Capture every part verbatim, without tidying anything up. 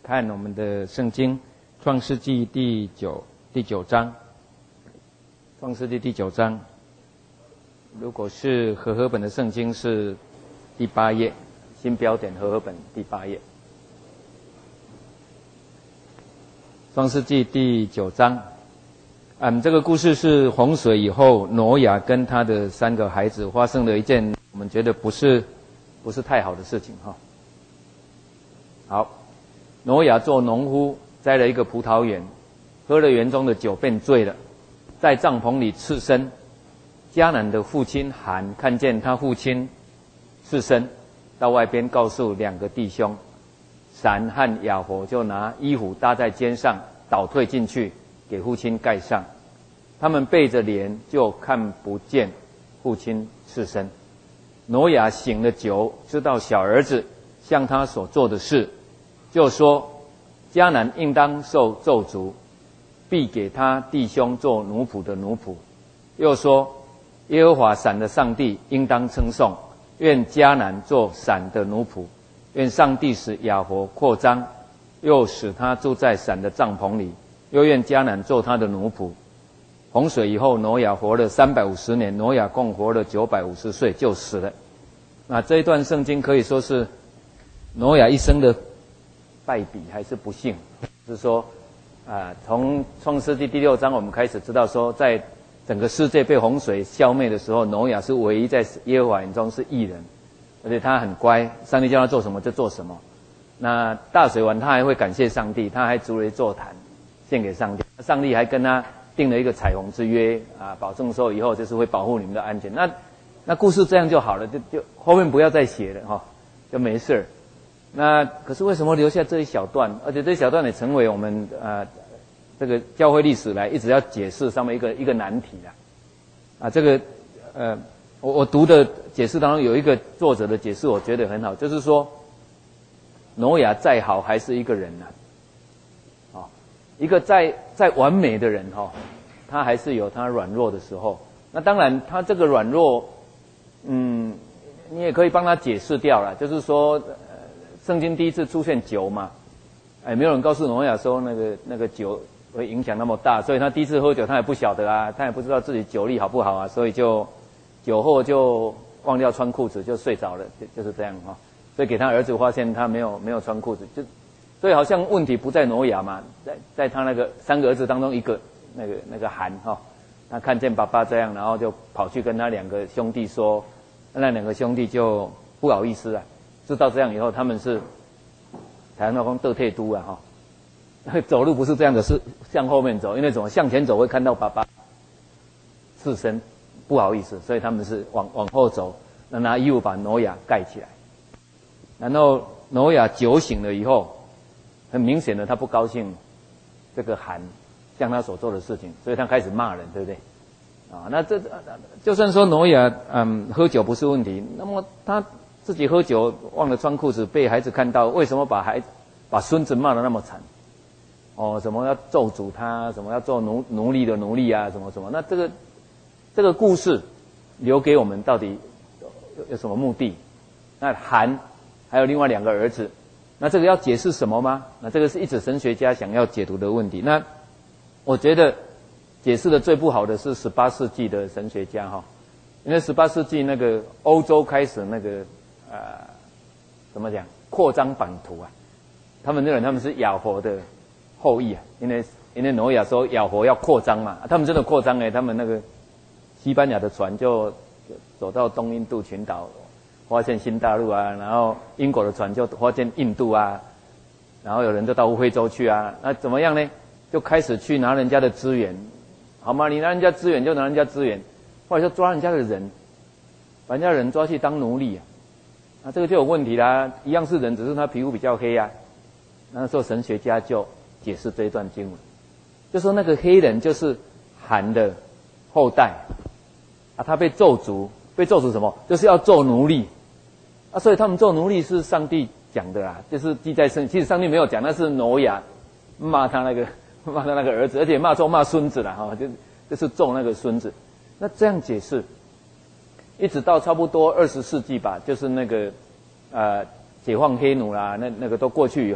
看我们的圣经《创世纪》第九第九章，《创世纪》第九章，如果是和合本的圣经是第八页，新标点和合本第八页，《创世纪》第九章。嗯，这个故事是洪水以后，挪亚跟他的三个孩子发生了一件我们觉得不是不是太好的事情哈。好，挪亚做农夫，栽了一个葡萄园，喝了园中的酒便醉了，在帐篷里赤身。迦南的父亲含看见他父亲赤身，到外边告诉两个弟兄，闪和雅弗就拿衣服搭在肩上，倒退进去给父亲盖上。他们背着脸就看不见父亲赤身。挪亚醒了酒，知道小儿子向他所做的事，就说迦南应当受咒诅，必给他弟兄做奴仆的奴仆。又说耶和华闪的上帝应当称颂，愿迦南做闪的奴仆，愿上帝使雅弗扩张，又使他住在闪的帐篷里，又愿迦南做他的奴仆。洪水以后，挪亚活了三百五十年，挪亚共活了九百五十岁就死了。那这一段圣经可以说是挪亚一生的败笔还是不幸，就是说啊，从创世纪第六章我们开始知道说，在整个世界被洪水消灭的时候，挪亚是唯一在耶和华眼中是义人，而且他很乖，上帝叫他做什么就做什么。那大水完他还会感谢上帝，他还筑了一座坛献给上帝，上帝还跟他定了一个彩虹之约啊，保证说以后就是会保护你们的安全。那那故事这样就好了，就就后面不要再写了哈、哦，就没事。那可是为什么留下这一小段？而且这一小段也成为我们呃这个教会历史来一直要解释上面一个一个难题啦。啊，这个呃我我读的解释当中有一个作者的解释，我觉得很好，就是说挪亚再好还是一个人呐、啊，哦，一个再再完美的人哈、哦，他还是有他软弱的时候。那当然，他这个软弱，嗯，你也可以帮他解释掉了，就是说。圣经第一次出现酒嘛，哎，没有人告诉挪亚说那个那个酒会影响那么大，所以他第一次喝酒他也不晓得啊，他也不知道自己酒力好不好啊，所以就酒后就忘掉穿裤子就睡着了，就就是这样哈、哦。所以给他儿子发现他没有没有穿裤子，就所以好像问题不在挪亚嘛，在在他那个三个儿子当中一个那个那个韩哈、哦，他看见爸爸这样，然后就跑去跟他两个兄弟说，那两个兄弟就不好意思啊。知道这样以后，他们是台湾话讲倒退都啊哈，走路不是这样的，是向后面走，因为怎么向前走会看到爸爸赤身，不好意思，所以他们是往往后走，那拿衣服把挪亚盖起来。然后挪亚酒醒了以后，很明显的他不高兴这个韩向他所做的事情，所以他开始骂人，对不对？啊，那这就算说挪亚嗯喝酒不是问题，那么他。自己喝酒忘了穿裤子，被孩子看到，为什么把孩把孙子骂得那么惨？哦，什么要咒诅他，什么要做奴奴隶的奴隶啊，什么什么？那这个这个故事留给我们到底有有什么目的？那韩还有另外两个儿子，那这个要解释什么吗？那这个是一直神学家想要解读的问题。那我觉得解释的最不好的是十八世纪的神学家哈，因为十八世纪那个欧洲开始那个。呃，怎么讲？扩张版图啊！他们认为他们是雅弗的后裔啊，因为因为挪亚说雅弗要扩张嘛，他们真的扩张哎，他们那个西班牙的船就走到东印度群岛，发现新大陆啊，然后英国的船就发现印度啊，然后有人就到非洲去啊，那怎么样呢？就开始去拿人家的资源，好吗？你拿人家资源就拿人家资源，或者就抓人家的人，把人家人抓去当奴隶啊。那这个就有问题啦，一样是人，只是他皮肤比较黑啊。那时候神学家就解释这一段经文，就说那个黑人就是韩的后代啊，他被咒诅，被咒诅什么？就是要做奴隶啊，所以他们做奴隶是上帝讲的啦，就是记在圣，其实上帝没有讲，那是挪亚骂他那个骂他那个儿子，而且骂咒骂孙子啦，哈，就就是咒那个孙子。那这样解释。一直到差不多二十世纪吧，就是那个呃解放黑奴啦，那那个都过去以后，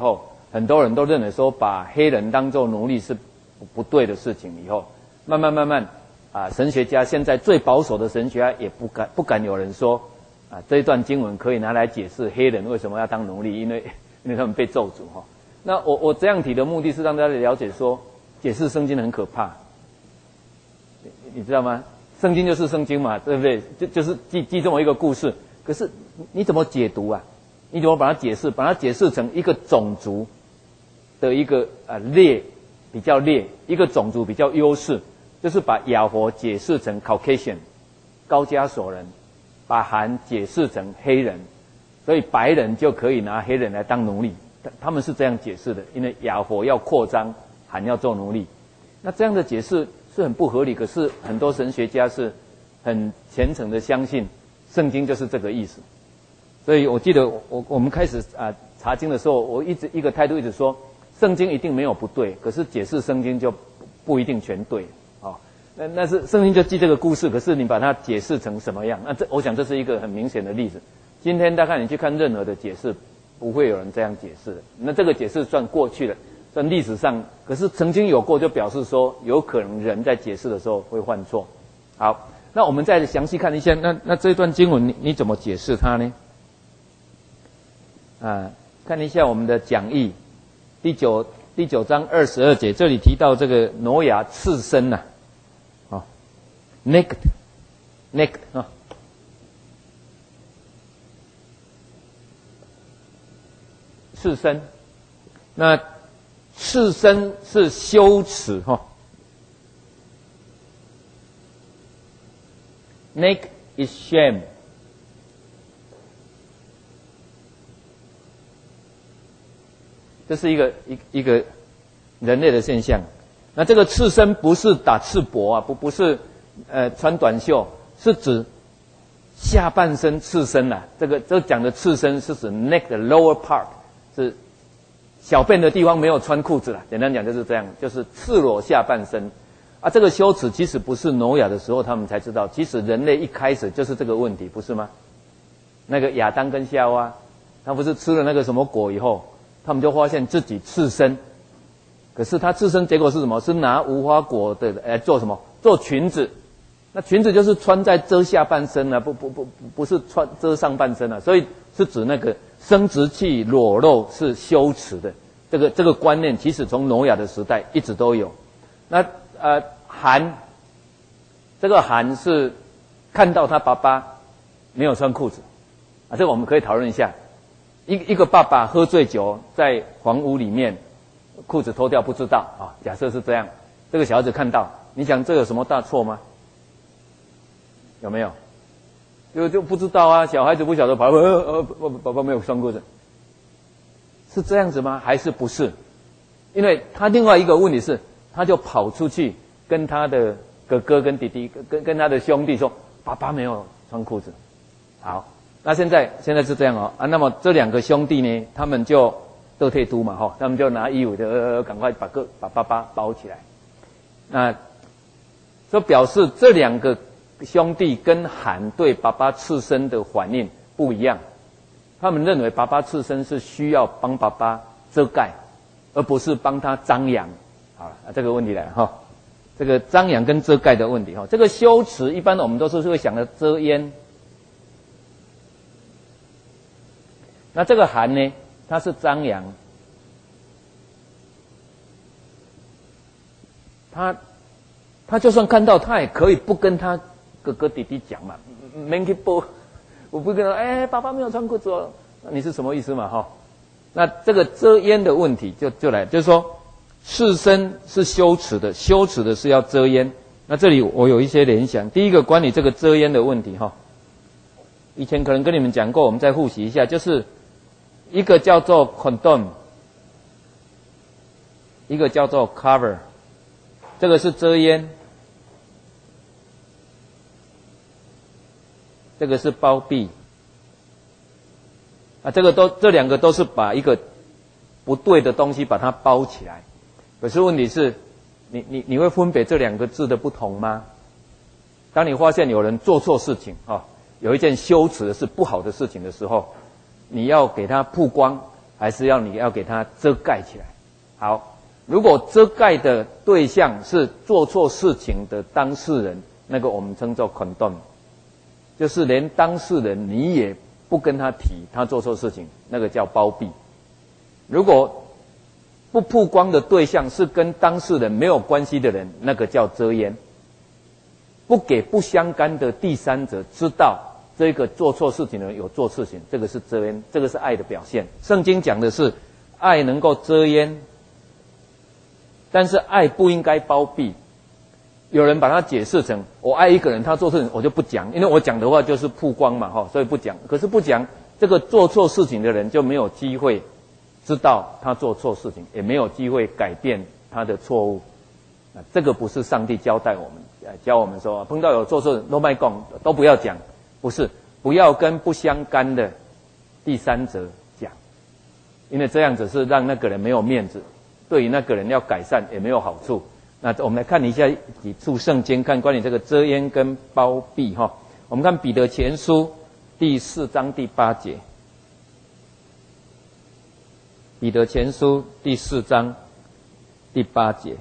很多人都认为说把黑人当作奴隶是不不对的事情，以后慢慢慢慢啊，神学家现在最保守的神学家也不敢不敢有人说啊这一段经文可以拿来解释黑人为什么要当奴隶，因为因为他们被咒诅哈。那我我这样提的目的是让大家了解说，解释圣经很可怕，你, 你知道吗？圣经就是圣经嘛，对不对？就就是记记这么一个故事，可是你怎么解读啊？你怎么把它解释？把它解释成一个种族的一个啊劣比较劣，一个种族比较优势，就是把亚佛解释成 Caucasian 高加索人，把韩解释成黑人，所以白人就可以拿黑人来当奴隶。他们是这样解释的，因为亚佛要扩张，韩要做奴隶。那这样的解释是很不合理，可是很多神学家是很虔诚的相信圣经就是这个意思。所以我记得我我们开始啊查经的时候，我一直一个态度一直说，圣经一定没有不对，可是解释圣经就不一定全对啊、哦。那那是圣经就记这个故事，可是你把它解释成什么样？那这我想这是一个很明显的例子。今天大概你去看任何的解释，不会有人这样解释的。那这个解释算过去了，算历史上，可是曾经有过，就表示说有可能人在解释的时候会犯错。好，那我们再详细看一下，那那这段经文你你怎么解释它呢？啊，看一下我们的讲义，第九第九章二十二节，这里提到这个挪亚赤身呐、啊，啊 ，naked naked 啊。赤身，那赤身是羞耻哈。Naked is shame。这是一个一一个人类的现象。那这个赤身不是打赤膊啊，不不是呃穿短袖，是指下半身赤身呐、啊。这个这讲的赤身是指 neck 的 lower part。是小便的地方没有穿裤子啦，简单讲就是这样，就是赤裸下半身啊。这个羞耻其实不是挪亚的时候他们才知道，其实人类一开始就是这个问题，不是吗？那个亚当跟夏娃，他不是吃了那个什么果以后，他们就发现自己赤身，可是他赤身结果是什么？是拿无花果的来做什么？做裙子。那裙子就是穿在遮下半身啊，不不不不是穿遮上半身啊，所以是指那个生殖器裸露是羞耻的。这个这个观念其实从挪亚的时代一直都有。那呃韩，这个韩是看到他爸爸没有穿裤子啊，这个我们可以讨论一下。一一个爸爸喝醉酒在房屋里面，裤子脱掉不知道啊，假设是这样，这个小孩子看到，你想这有什么大错吗？有没有？就就不知道啊，小孩子不晓得，爸爸呃呃爸爸没有穿裤子，是这样子吗？还是不是？因为他另外一个问题是，他就跑出去跟他的哥哥跟弟弟跟跟他的兄弟说，爸爸没有穿裤子。好，那现在现在是这样哦啊，那么这两个兄弟呢，他们就都退都嘛哈、哦，他们就拿衣服就呃赶快把个把爸爸包起来，那就表示这两个兄弟跟韩对爸爸赤身的反应不一样，他们认为爸爸赤身是需要帮爸爸遮盖，而不是帮他张扬。好了，这个问题来了哈，这个张扬跟遮盖的问题哈，这个羞耻一般我们都是会想的遮掩。那这个韩呢，他是张扬，他他就算看到，他也可以不跟他哥哥弟弟讲嘛，没去播，我不跟他，哎，爸爸没有穿裤子哦，那你是什么意思嘛？哈，那这个遮掩的问题就就来，就是说，赤身是羞耻的，羞耻的是要遮掩。那这里我有一些联想，第一个关于这个遮掩的问题哈，以前可能跟你们讲过，我们再复习一下，就是一个叫做 condom， 一个叫做 cover， 这个是遮掩。这个是包庇啊，这个都这两个都是把一个不对的东西把它包起来。可是问题是，你你你会分别这两个字的不同吗？当你发现有人做错事情啊，有一件羞耻的事、不好的事情的时候，你要给他曝光， 还是要你要给它遮盖起来？好，如果遮盖的对象是做错事情的当事人，那个我们称作 condone， 就是连当事人你也不跟他提他做错事情，那个叫包庇。如果不曝光的对象是跟当事人没有关系的人，那个叫遮掩。不给不相干的第三者知道这个做错事情的人有做事情，这个是遮掩，这个是爱的表现。圣经讲的是爱能够遮掩，但是爱不应该包庇。有人把它解释成我爱一个人，他做事情我就不讲，因为我讲的话就是曝光嘛，哈，所以不讲。可是不讲，这个做错事情的人就没有机会知道他做错事情，也没有机会改变他的错误。啊，这个不是上帝交代我们，呃，教我们说碰到有做错都卖讲，都不要讲，不是，不要跟不相干的第三者讲，因为这样子是让那个人没有面子，对于那个人要改善也没有好处。那我们来看一下几处圣经，看关于这个遮掩跟包庇哈。我们看彼得前书第四章第八节，彼得前书第四章第八节。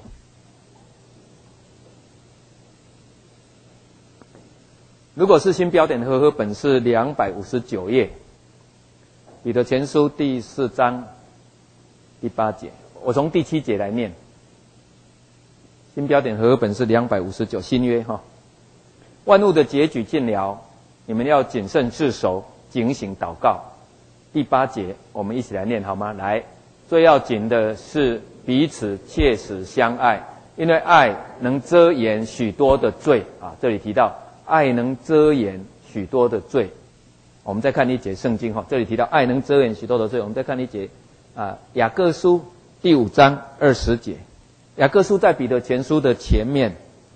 如果是新标点和合本是两百五十九页，彼得前书第四章第八节，我从第七节来念。新标点和合本是两百五十九，新约哈。万物的结局近了，你们要谨慎自守，警醒祷告。第八节我们一起来念好吗？来，最要紧的是彼此切实相爱，因为爱能遮掩许多的罪啊。这里提到爱能遮掩许多的罪。我们再看一节圣经哈，这里提到爱能遮掩许多的罪。我们再看一节啊，雅各书第五章二十节。雅各书在彼得前书的前面。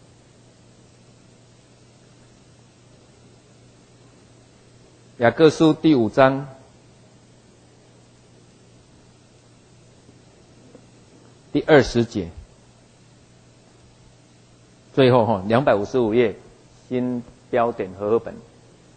雅各书第五章第二十节。最后哈，两百五十五页新标点和合本，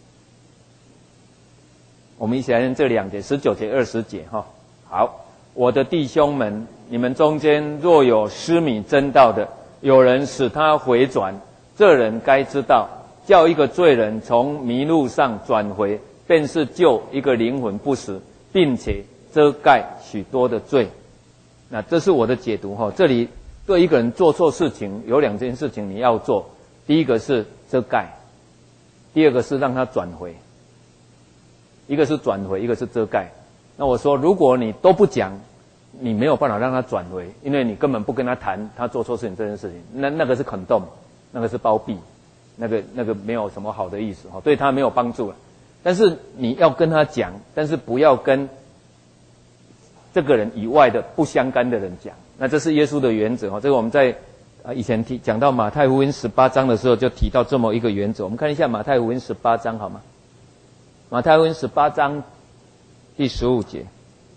我们一起来念这两节，十九节、二十节哈。好，我的弟兄们，你们中间若有失迷真道的，有人使他回转，这人该知道，叫一个罪人从迷路上转回，便是救一个灵魂不死，并且遮盖许多的罪。那这是我的解读哈。这里对一个人做错事情，有两件事情你要做，第一个是遮盖，第二个是让他转回。一个是转回，一个是遮盖。那我说，如果你都不讲，你没有办法让他转回，因为你根本不跟他谈他做错事情这件事情，那那个是condone，那个是包庇，那个那个没有什么好的意思哈，对他没有帮助了。但是你要跟他讲，但是不要跟这个人以外的不相干的人讲。那这是耶稣的原则哈。这个我们在啊以前提讲到马太福音十八章的时候就提到这么一个原则。我们看一下马太福音十八章好吗？马太福音十八章第十五节。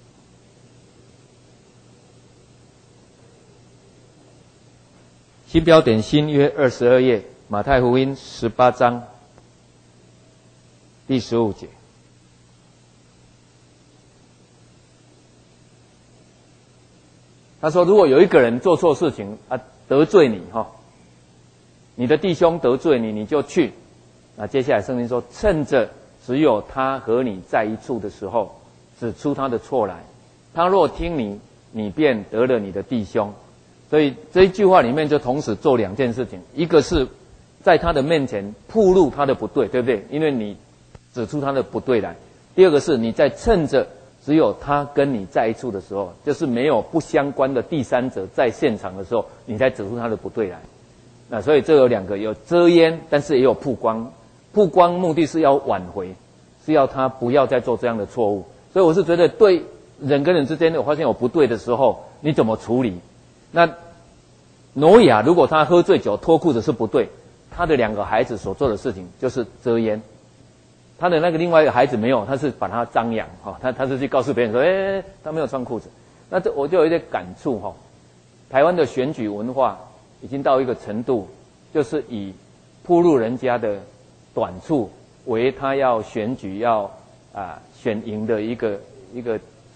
新标点新约二十二页，马太福音十八章第十五节。他说，如果有一个人做错事情啊，得罪你哈，你的弟兄得罪你，你就去。那接下来圣经说，趁着只有他和你在一处的时候，指出他的错来。他若听你，你便得了你的弟兄。所以这一句话里面就同时做两件事情，一个是在他的面前暴露他的不对，对不对？因为你指出他的不对来。第二个是你在趁着只有他跟你在一处的时候，就是没有不相关的第三者在现场的时候，你才指出他的不对来。那所以这有两个，有遮掩，但是也有曝光。曝光目的是要挽回，是要他不要再做这样的错误。所以我是觉得，对人跟人之间，我发现有不对的时候，你怎么处理？那挪亚如果他喝醉酒脱裤子是不对，他的两个孩子所做的事情就是遮掩。他的那个另外一个孩子没有，他是把他张扬哈，他他是去告诉别人说，哎，他没有穿裤子。那这我就有一点感触哈。台湾的选举文化已经到一个程度，就是以暴露人家的短处为他要选举要啊选赢的一个一个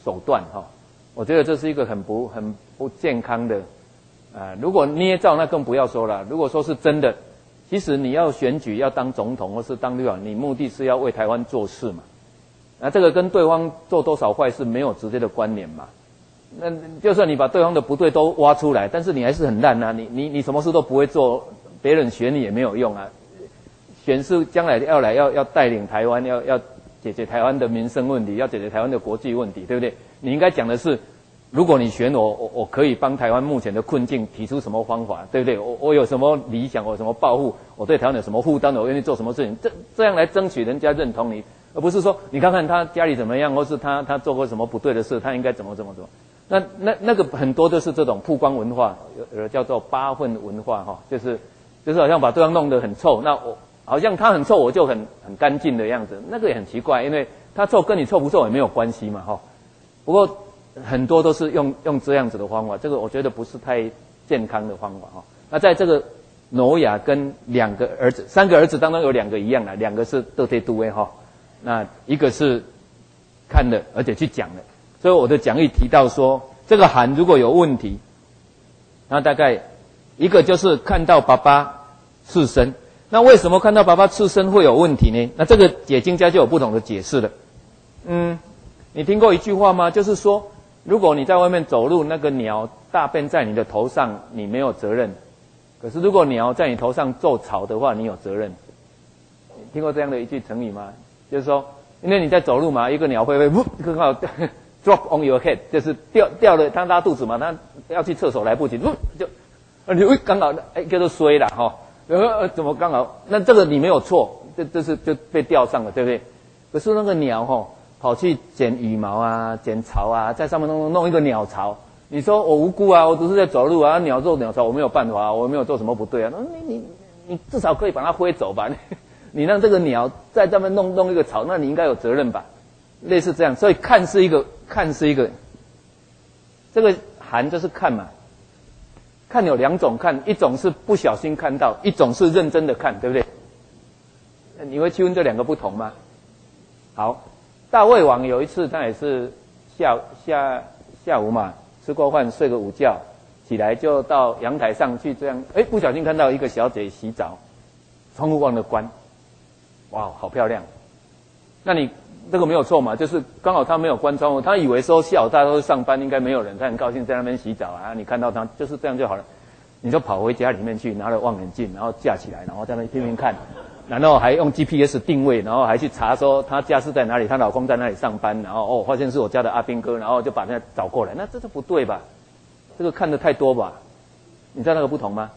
手段哈、哦，我觉得这是一个很不很不健康的啊、呃。如果捏造那更不要说了。如果说是真的，其实你要选举要当总统或是当立委，你目的是要为台湾做事嘛。那这个跟对方做多少坏事没有直接的关联嘛。那就算你把对方的不对都挖出来，但是你还是很烂啊！你你你什么事都不会做，别人选你也没有用啊。选是将来要来要要带领台湾，要要解决台湾的民生问题，要解决台湾的国际问题，对不对？你应该讲的是，如果你选我，我我可以帮台湾目前的困境提出什么方法，对不对？我我有什么理想，我有什么抱负，我对台湾有什么负担，我愿意做什么事情，这这样来争取人家认同你，而不是说你看看他家里怎么样，或是他他做过什么不对的事，他应该怎么怎么怎么。那那那个很多都是这种曝光文化，有有叫做八分文化哈，就是就是好像把对方弄得很臭，那我好像他很臭，我就很很干净的样子，那个也很奇怪，因为他臭跟你臭不臭也没有关系嘛哈。不过很多都是用用这样子的方法，这个我觉得不是太健康的方法哈。那在这个挪亚跟两个儿子，三个儿子当中有两个一样的，两个是得体都位哈，那一个是看了而且去讲了。所以我的讲义提到说，这个含如果有问题，那大概一个就是看到爸爸赤身，那为什么看到爸爸赤身会有问题呢？那这个解经家就有不同的解释了。嗯，你听过一句话吗？就是说，如果你在外面走路，那个鸟大便在你的头上，你没有责任；可是如果鸟在你头上奏草的话，你有责任。你听过这样的一句成语吗？就是说，因为你在走路嘛，一个鸟会不会刚好drop on your head， 就是掉掉了，他拉肚子嘛，他要去厕所来不及，就你会刚好哎叫做衰了哈，呃怎么刚好？那这个你没有错，这这是就被吊上了，对不对？可是那个鸟哈跑去捡羽毛啊，捡巢啊，在上面弄弄一个鸟巢，你说我无辜啊，我只是在走路啊，鸟做鸟巢，我没有办法，我没有做什么不对啊，那你你你至少可以把它挥走吧？你让这个鸟在上面弄弄一个巢，那你应该有责任吧？类似这样，所以看是一个看是一个，这个含就是看嘛，看有两种看，一种是不小心看到，一种是认真的看，对不对？你会区分这两个不同吗？好，大卫王有一次他也是下下下午嘛，吃过饭睡个午觉，起来就到阳台上去这样，哎，不小心看到一个小姐洗澡，窗户忘了关，哇，好漂亮，那你。这个没有错嘛，就是刚好他没有关窗户，他以为说下午大家都上班，应该没有人，他很高兴在那边洗澡啊。你看到他就是这样就好了，你就跑回家里面去，拿了望远镜，然后架起来，然后在那拼命看，然后还用 G P S 定位，然后还去查说他家是在哪里，他老公在哪里上班，然后哦发现是我家的阿兵哥，然后就把他找过来，那这是不对吧？这个看得太多吧？你知道那个不同吗？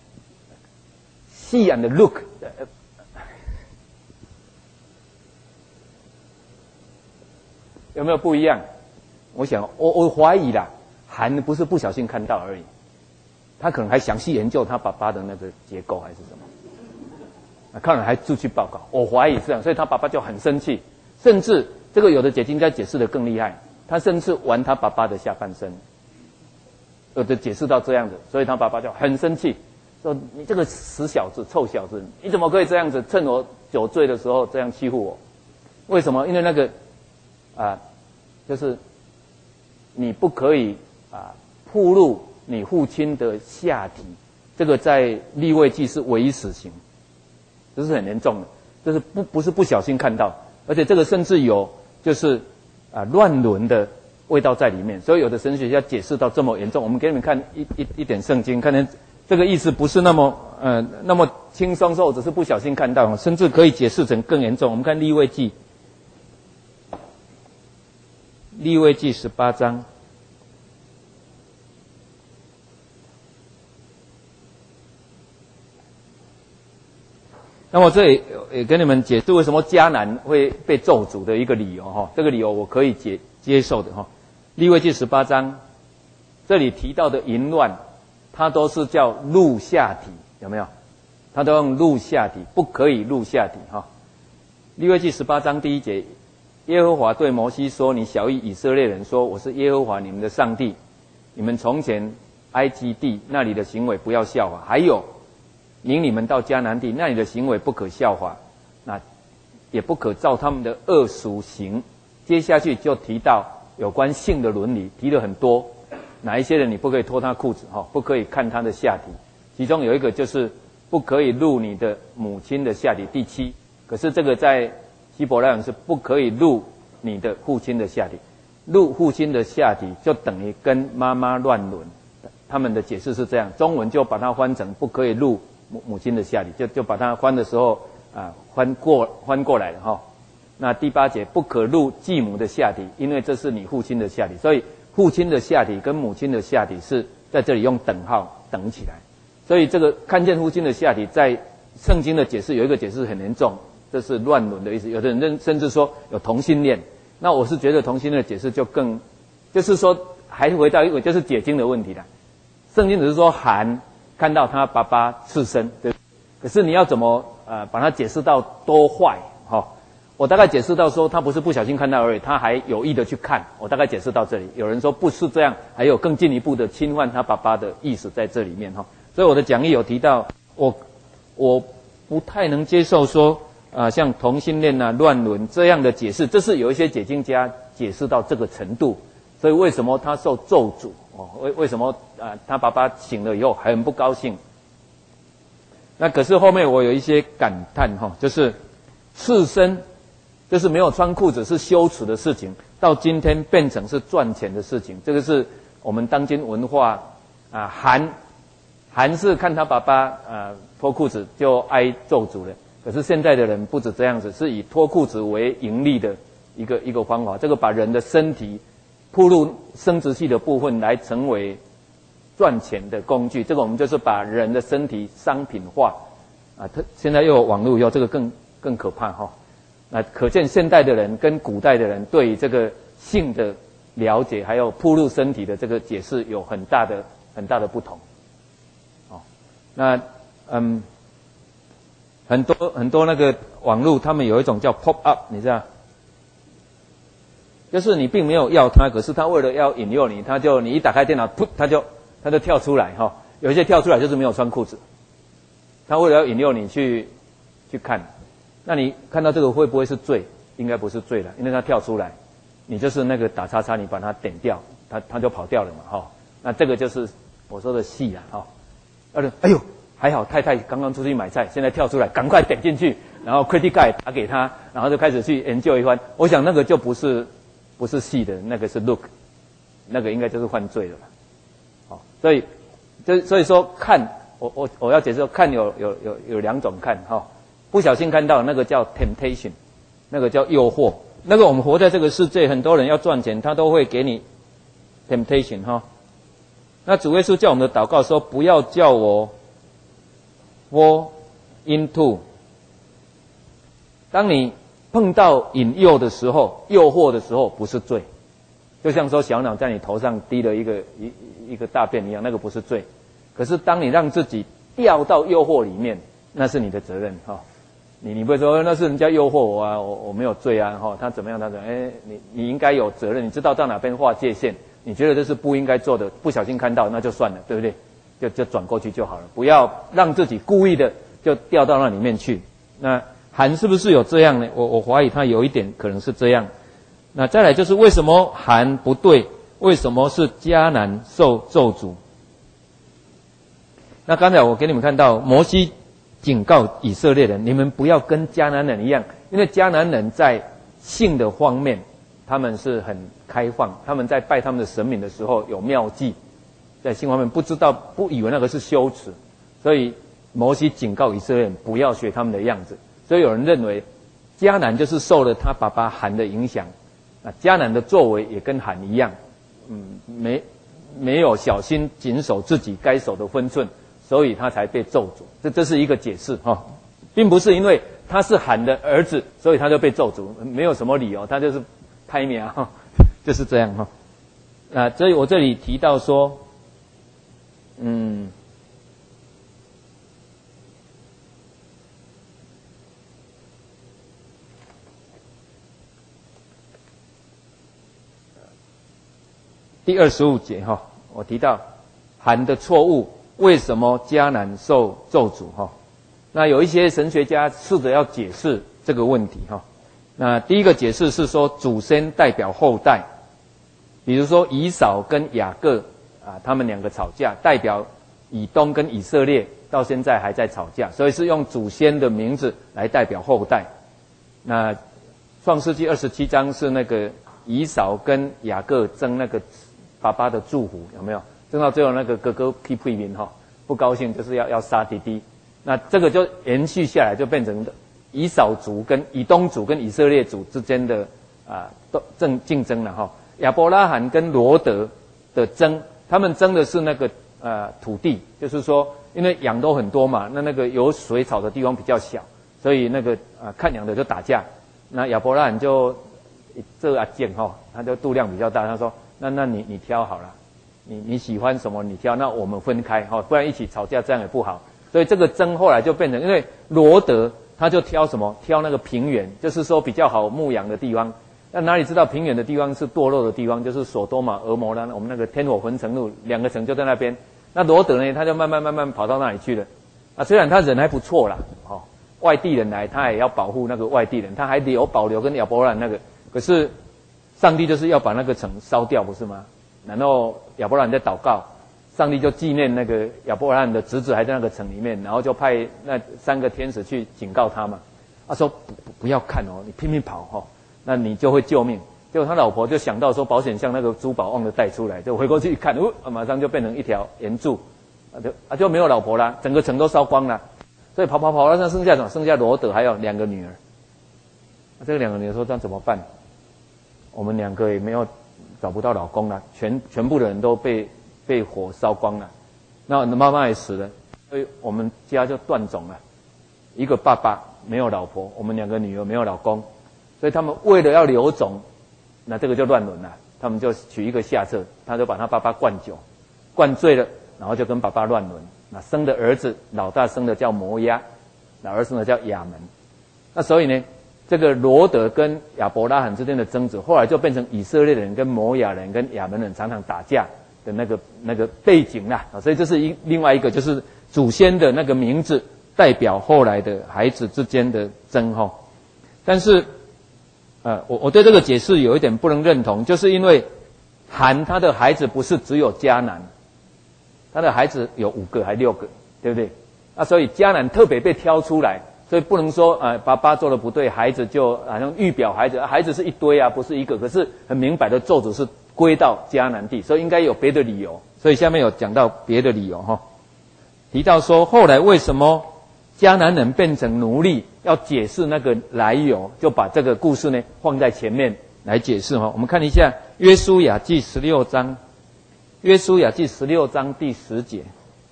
细眼的 look。有没有不一样？我想，我我怀疑啦，含不是不小心看到而已，他可能还详细研究他爸爸的那个结构还是什么，看了还出去报告。我怀疑是这样，所以他爸爸就很生气，甚至这个有的解经家解释的更厉害，他甚至玩他爸爸的下半身，有的解释到这样子，所以他爸爸就很生气，说你这个死小子、臭小子，你怎么可以这样子，趁我酒醉的时候这样欺负我？为什么？因为那个。啊，就是你不可以啊暴露你父亲的下体，这个在利未记是唯一死刑，这是很严重的，这是不不是不小心看到，而且这个甚至有就是啊乱伦的味道在里面，所以有的神学家解释到这么严重，我们给你们看一一一点圣经，看见这个意思不是那么呃那么轻松说，只是不小心看到，甚至可以解释成更严重。我们看利未记。利未记十八章，那我这里也跟你们解释为什么迦南会被咒诅的一个理由哈，这个理由我可以接接受的哈。利未记十八章，这里提到的淫乱，它都是叫入下体，有没有？它都用入下体，不可以入下体哈。利未记十八章第一节。耶和华对摩西说：“你晓谕以色列人说，我是耶和华你们的上帝。你们从前埃及地那里的行为不要效法，还有领你们到迦南地那里的行为不可效法，那也不可照他们的恶俗行。”接下去就提到有关性的伦理提了很多，哪一些人你不可以脱他裤子哈，不可以看他的下体，其中有一个就是不可以入你的母亲的下体，第七。可是这个在希伯来文是不可以入你的父亲的下体，入父亲的下体就等于跟妈妈乱伦，他们的解释是这样，中文就把它翻成不可以入母母亲的下体，就就把它翻的时候啊翻过翻过来了哈。那第八节不可入继母的下体，因为这是你父亲的下体，所以父亲的下体跟母亲的下体是在这里用等号等起来，所以这个看见父亲的下体在圣经的解释有一个解释很严重，这是乱伦的意思。有的人认甚至说有同性恋，那我是觉得同性恋的解释就更，就是说还是回到一个就是解经的问题了。圣经只是说韩看到他爸爸赤身，对，可是你要怎么呃把它解释到多坏哈、哦？我大概解释到说他不是不小心看到而已，他还有意的去看。我大概解释到这里。有人说不是这样，还有更进一步的侵犯他爸爸的意思在这里面哈、哦。所以我的讲义有提到，我我不太能接受说啊、呃、像同性恋啊、乱伦这样的解释，这是有一些解经家解释到这个程度。所以为什么他受咒诅？哦，为为什么啊、呃？他爸爸醒了以后还很不高兴。那可是后面我有一些感叹哈、哦，就是赤身，就是没有穿裤子是羞耻的事情，到今天变成是赚钱的事情。这个是我们当今文化啊，韩韩是看他爸爸啊脱裤子就挨咒诅了。可是现在的人不止这样子，是以脱裤子为盈利的一个一个方法。这个把人的身体暴露生殖器的部分来成为赚钱的工具，这个我们就是把人的身体商品化啊。他现在又有网络以后，这个更更可怕哈、哦。那可见现代的人跟古代的人对于这个性的了解，还有暴露身体的这个解释有很大的很大的不同。哦，那嗯，很多很多那个网络，他们有一种叫 pop up， 你知道？就是你并没有要它，可是它为了要引诱你，它就你一打开电脑，噗，它就它就跳出来哈、哦。有一些跳出来就是没有穿裤子，它为了要引诱你去去看，那你看到这个会不会是罪？应该不是罪了，因为它跳出来，你就是那个打叉叉，你把它点掉，它它就跑掉了嘛哈、哦。那这个就是我说的戏啊哈。呃，哎呦，还好太太刚刚出去买菜，现在跳出来，赶快点进去，然后 credit card 打给他，然后就开始去研究一番。我想那个就不是。不是戏的，那个是 look， 那个应该就是犯罪了。好、哦，所以，就所以说看，我我我要解释说，看有有有有两种看哈、哦，不小心看到那个叫 temptation， 那个叫诱惑，那个我们活在这个世界，很多人要赚钱，他都会给你 temptation 哈、哦。那主耶稣叫我们的祷告说，不要叫我 fall into， 当你碰到引诱的时候，诱惑的时候不是罪，就像说小鸟在你头上滴了一个一一个大便一样，那个不是罪。可是当你让自己掉到诱惑里面，那是你的责任哈、哦。你你不会说那是人家诱惑我啊，我我没有罪啊哈、哦，他怎么样他怎么样？哎，你你应该有责任，你知道到哪边划界限，你觉得这是不应该做的，不小心看到那就算了，对不对？就就转过去就好了，不要让自己故意的就掉到那里面去。那韩是不是有这样呢？我我怀疑他有一点可能是这样。那再来就是为什么韩不对？为什么是迦南受咒诅？那刚才我给你们看到摩西警告以色列人，你们不要跟迦南人一样，因为迦南人在性的方面他们是很开放，他们在拜他们的神明的时候有妙计，在性方面不知道不以为那个是羞耻，所以摩西警告以色列人不要学他们的样子。所以有人认为迦南就是受了他爸爸韩的影响，那迦南的作为也跟韩一样，嗯，没没有小心谨守自己该守的分寸，所以他才被咒诅。这这是一个解释哈、哦，并不是因为他是韩的儿子，所以他就被咒诅，没有什么理由，他就是拍面啊，就是这样哈、哦。啊，所以我这里提到说，嗯。第二十五节哈，我提到韩的错误，为什么迦南受咒诅哈？那有一些神学家试着要解释这个问题哈。那第一个解释是说，祖先代表后代， 比如说以扫跟雅各啊，他们两个吵架，代表以东跟以色列到现在还在吵架，所以是用祖先的名字来代表后代。那创世纪二十七章是那个以扫跟雅各争那个爸爸的祝福，有没有？争到最后那个哥哥批批评哈，不高兴就是要要杀弟弟。那这个就延续下来，就变成以扫族跟以东族跟以色列族之间的啊争竞争了哈。亚伯拉罕跟罗德的争，他们争的是那个呃土地，就是说，因为羊都很多嘛，那那个有水草的地方比较小，所以那个啊、呃、看羊的就打架。那亚伯拉罕就这啊贱哈，他就度量比较大，他说：那那你你挑好了，你你喜欢什么你挑，那我们分开哈，不然一起吵架这样也不好。所以这个争后来就变成，因为罗德他就挑什么，挑那个平原，就是说比较好牧羊的地方。那哪里知道平原的地方是堕落的地方，就是索多玛、俄摩拉，我们那个天火焚城路两个城就在那边。那罗德呢，他就慢慢慢慢跑到那里去了。啊，虽然他人还不错啦，哦。外地人来，他也要保护那个外地人，他还留保留跟亚伯拉罕那个。可是上帝就是要把那个城烧掉，不是吗？然后亚伯拉罕在祷告，上帝就纪念那个亚伯拉罕的侄子还在那个城里面，然后就派那三个天使去警告他嘛。他说不不要看哦，你拼命跑哈、哦，那你就会救命。结果他老婆就想到说保险箱那个珠宝忘了带出来，就回过去一看，哦，马上就变成一条岩柱，啊就啊就没有老婆啦，整个城都烧光了。所以跑跑跑到那剩下什么？剩下罗德还有两个女儿。那这个两个女儿说：“这样怎么办？我们两个也没有找不到老公了，全全部的人都被被火烧光了。那妈妈也死了，所以我们家就断种了。一个爸爸没有老婆，我们两个女儿没有老公，所以他们为了要留种，那这个就乱伦了。他们就取一个下策，他就把他爸爸灌酒，灌醉了，然后就跟爸爸乱伦。”那生的儿子，老大生的叫摩押，老二生的叫亚门。那所以呢，这个罗德跟亚伯拉罕之间的争执，后来就变成以色列人跟摩押人跟亚门人常常打架的那个那个背景啦。啊，所以这是一另外一个，就是祖先的那个名字代表后来的孩子之间的争哈。但是，呃，我我对这个解释有一点不能认同，就是因为含他的孩子不是只有迦南。他的孩子有五个还六个，对不对？啊，所以迦南特别被挑出来，所以不能说呃爸爸做的不对，孩子就好像预表孩子，啊、孩子是一堆啊，不是一个。可是很明白的咒诅是归到迦南地，所以应该有别的理由。所以下面有讲到别的理由哈，提到说后来为什么迦南人变成奴隶，要解释那个来由，就把这个故事呢放在前面来解释哈。我们看一下约书亚记十六章。约书亚记十六章第十节，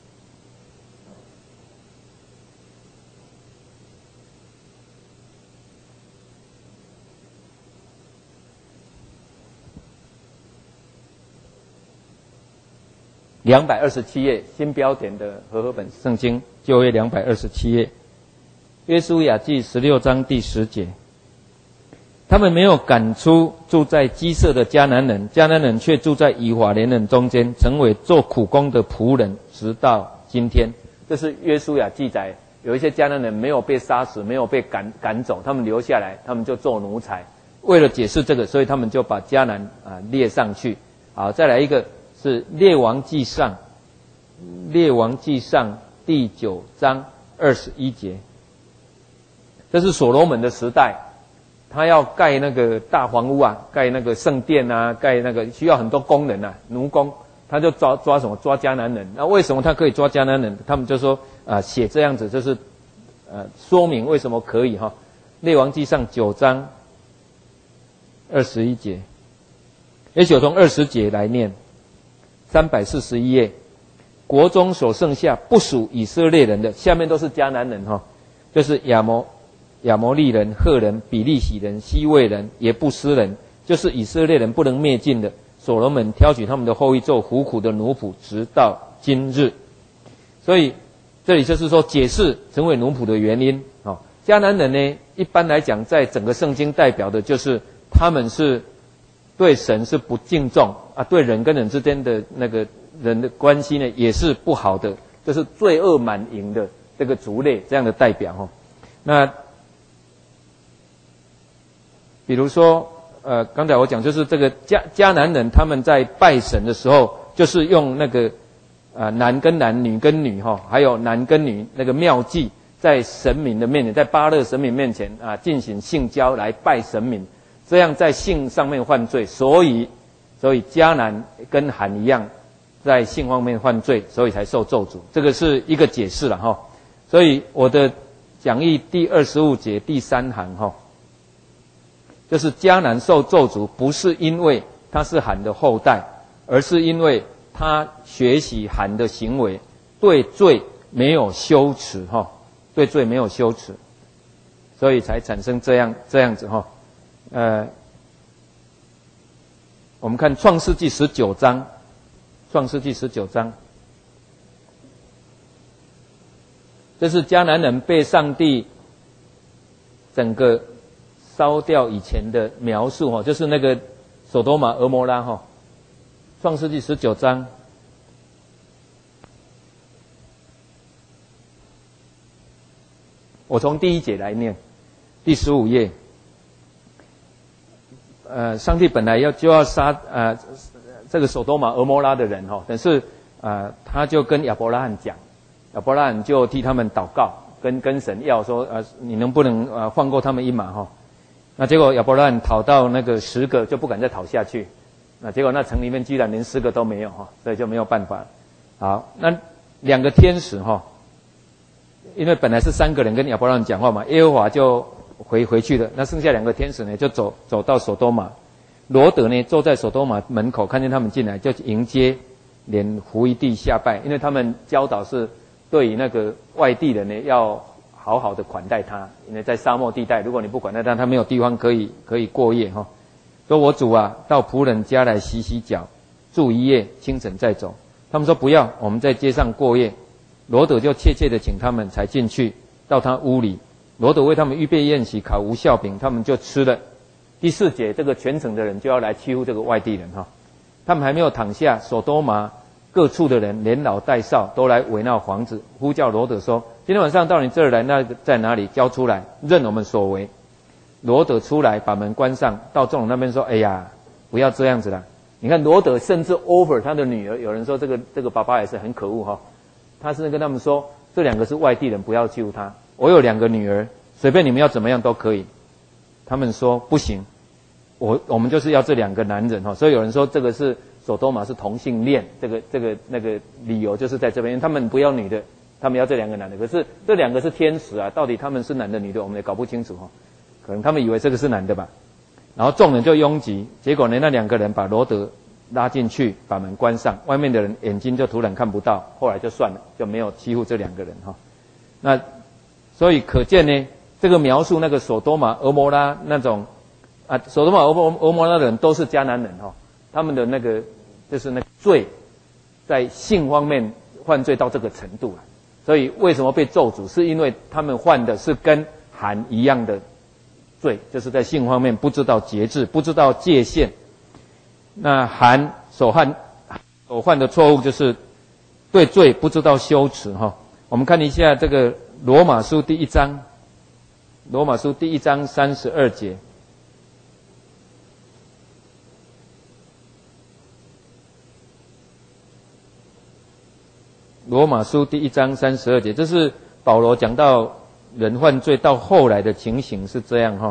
两百二十七页，新标点的和合本圣经旧约两百二十七页。约书亚记十六章第十节。他们没有赶出住在基色的迦南人，迦南人却住在以法莲人中间，成为做苦工的仆人，直到今天。这是约书亚记载，有一些迦南人没有被杀死，没有被赶赶走，他们留下来，他们就做奴才。为了解释这个，所以他们就把迦南啊列上去。好，再来一个是列王记上，列王记上第九章二十一节。这是所罗门的时代。他要盖那个大房屋啊，盖那个圣殿啊，盖那个需要很多工人啊，奴工，他就抓抓什么抓迦南人。那为什么他可以抓迦南人？他们就说啊，写这样子就是呃说明为什么可以哈。列王记上九章二十一节，也许从二十节来念，三百四十一页，国中所剩下不属以色列人的，下面都是迦南人哈，就是亚摩。亚摩利人、赫人、比利洗人、西魏人、耶布斯人，就是以色列人不能灭尽的。所罗门挑取他们的后裔做苦苦的奴仆，直到今日。所以这里就是说解释成为奴仆的原因。哦，迦南人呢，一般来讲，在整个圣经代表的就是他们是对神是不敬重啊，对人跟人之间的那个人的关系呢，也是不好的，就是罪恶满盈的这个族类这样的代表。哦，那比如说， 呃，刚才我讲就是这个迦迦南人他们在拜神的时候，就是用那个呃男跟男、女跟女哈，还有男跟女那个妙计，在神明的面前，在巴勒神明面前啊进行性交来拜神明，这样在性上面犯罪，所以所以迦南跟韩一样，在性方面犯罪，所以才受咒诅。这个是一个解释了哈。所以我的讲义第二十五节第三行哈。就是迦南受咒诅，不是因为他是韩的后代，而是因为他学习韩的行为，对罪没有羞耻哈，对罪没有羞耻，所以才产生这样这样子哈。呃，我们看创世纪十九章，创世纪十九章，这是迦南人被上帝整个烧掉以前的描述哈，就是那个索多玛、俄摩拉哈，创世纪十九章，我从第一节来念，第十五页。呃，上帝本来要就要杀呃这个索多玛、俄摩拉的人哈，但是呃他就跟亚伯拉罕讲，亚伯拉罕就替他们祷告，跟跟神要说呃你能不能呃放过他们一马哈。那结果亚伯拉罕讨到那个十个，就不敢再讨下去。那结果那城里面居然连十个都没有哈，所以就没有办法。好，那两个天使哈，因为本来是三个人跟亚伯拉罕讲话嘛，耶和华就回回去了。那剩下两个天使呢，就走走到索多玛。罗德呢，坐在索多玛门口，看见他们进来，就迎接，脸伏于地下拜，因为他们教导是对于那个外地人呢要好好的款待他，因为在沙漠地带，如果你不款待他，他没有地方可以可以过夜哈。说我主啊，到仆人家来洗洗脚，住一夜，清晨再走。他们说不要，我们在街上过夜。罗德就切切的请他们才进去，到他屋里。罗德为他们预备宴席，烤无酵饼，他们就吃了。第四节，这个全城的人就要来欺负这个外地人哈。他们还没有躺下，索多玛各处的人连老带少都来围闹房子，呼叫罗德说：今天晚上到你这儿来，那在哪里？交出来，任我们所为。罗德出来，把门关上，到众人那边说：哎呀，不要这样子啦！你看罗德甚至 over 他的女儿，有人说这个这个爸爸也是很可恶哈。他是跟他们说，这两个是外地人，不要欺负他。我有两个女儿，随便你们要怎么样都可以。他们说不行，我我们就是要这两个男人哈。所以有人说这个是索多玛是同性恋，这个这个那个理由就是在这边，因为他们不要女的，他们要这两个男的。可是这两个是天使啊，到底他们是男的女的，我们也搞不清楚哈。可能他们以为这个是男的吧。然后众人就拥挤，结果呢，那两个人把罗德拉进去，把门关上，外面的人眼睛就突然看不到，后来就算了，就没有欺负这两个人哈。那所以可见呢，这个描述那个索多玛、俄摩拉那种啊，索多玛、俄摩俄摩拉的人都是迦南人哈，他们的那个就是那个罪，在性方面犯罪到这个程度了。所以为什么被咒诅？是因为他们犯的是跟韩一样的罪，就是在性方面不知道节制，不知道界限。那韩所犯所犯的错误就是对罪不知道羞耻哈。我们看一下这个罗马书第一章，罗马书第一章三十二节。罗马书第一章三十二节，这是保罗讲到人犯罪到后来的情形是这样哈。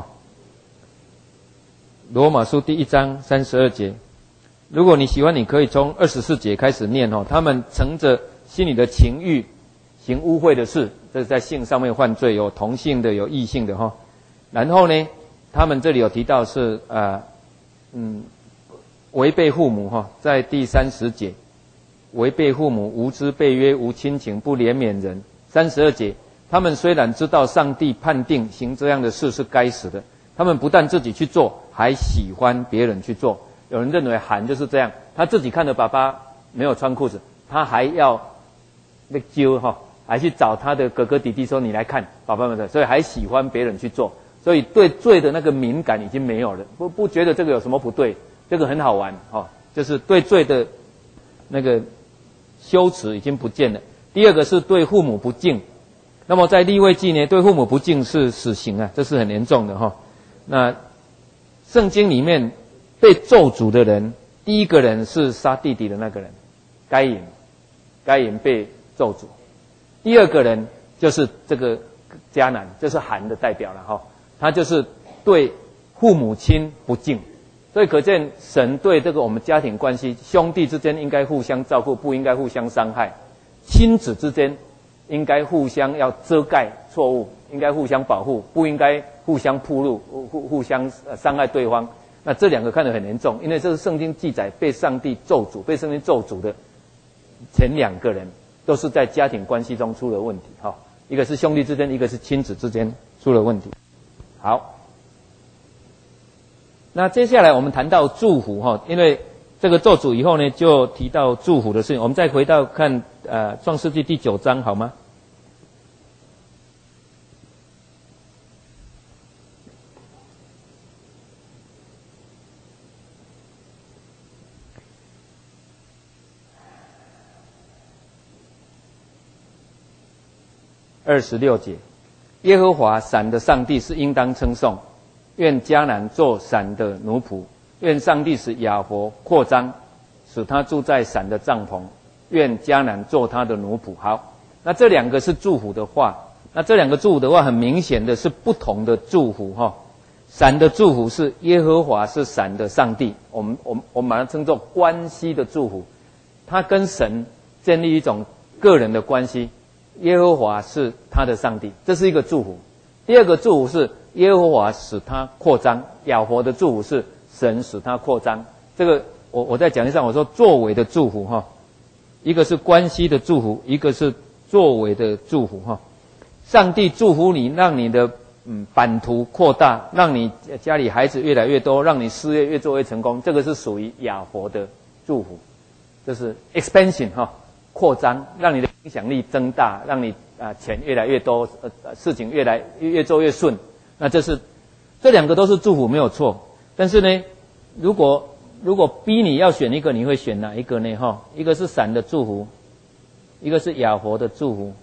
罗马书第一章三十二节，如果你喜欢，你可以从二十四节开始念哈。他们乘着心里的情欲，行污秽的事，这是在性上面犯罪，有同性的，有异性的哈。然后呢，他们这里有提到是呃，嗯，违背父母哈，在第三十节。违背父母，无知背约，无亲情，不怜悯人。三十二节，他们虽然知道上帝判定行这样的事是该死的，他们不但自己去做，还喜欢别人去做。有人认为韩就是这样，他自己看着爸爸没有穿裤子，他还要那揪哈，还去找他的哥哥弟弟说你来看爸爸们的，所以还喜欢别人去做，所以对罪的那个敏感已经没有了，不不觉得这个有什么不对，这个很好玩哈，就是对罪的那个羞耻已经不见了。第二个是对父母不敬，那么在利未记呢，对父母不敬是死刑啊，这是很严重的哈。那圣经里面被咒诅的人，第一个人是杀弟弟的那个人，该隐，该隐被咒诅。第二个人就是这个迦南，这是含的代表了哈，他就是对父母亲不敬。所以可见神对这个我们家庭关系，兄弟之间应该互相照顾，不应该互相伤害；亲子之间应该互相要遮盖错误，应该互相保护，不应该互相暴露、互互相伤害对方。那这两个看得很严重，因为这是圣经记载被上帝咒诅、被圣经咒诅的前两个人，都是在家庭关系中出了问题哈。一个是兄弟之间，一个是亲子之间出了问题。好。那接下来我们谈到祝福哈，因为这个咒诅以后呢，就提到祝福的事情。我们再回到看呃创世纪第九章好吗？二十六节，耶和华闪的上帝是应当称颂。愿迦南做闪的奴仆，愿上帝使亚伯扩张，使他住在闪的帐篷，愿迦南做他的奴仆。好，那这两个是祝福的话，那这两个祝福的话，很明显的是不同的祝福哈。闪的祝福是耶和华是闪的上帝，我们我们我们把它称作关系的祝福，他跟神建立一种个人的关系，耶和华是他的上帝，这是一个祝福。第二个祝福是耶和华使他扩张，亚伯的祝福是神使他扩张。这个我我在讲义上我说作为的祝福哈，一个是关系的祝福，一个是作为的祝福哈。上帝祝福你，让你的嗯版图扩大，让你家里孩子越来越多，让你事业越做越成功，这个是属于亚伯的祝福，这是 expansion 哈，扩张，让你的影响力增大，让你啊钱越来越多，呃事情越来越越做越顺。那这是这两个都是祝福没有错，但是呢，如果如果逼你要选一个，你会选哪一个呢？哈，一个是闪的祝福，一个是亚伯的祝福。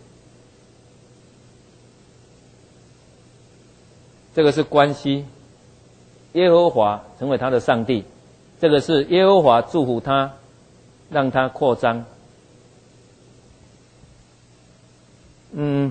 这个是关系，耶和华成为他的上帝，这个是耶和华祝福他，让他扩张。嗯。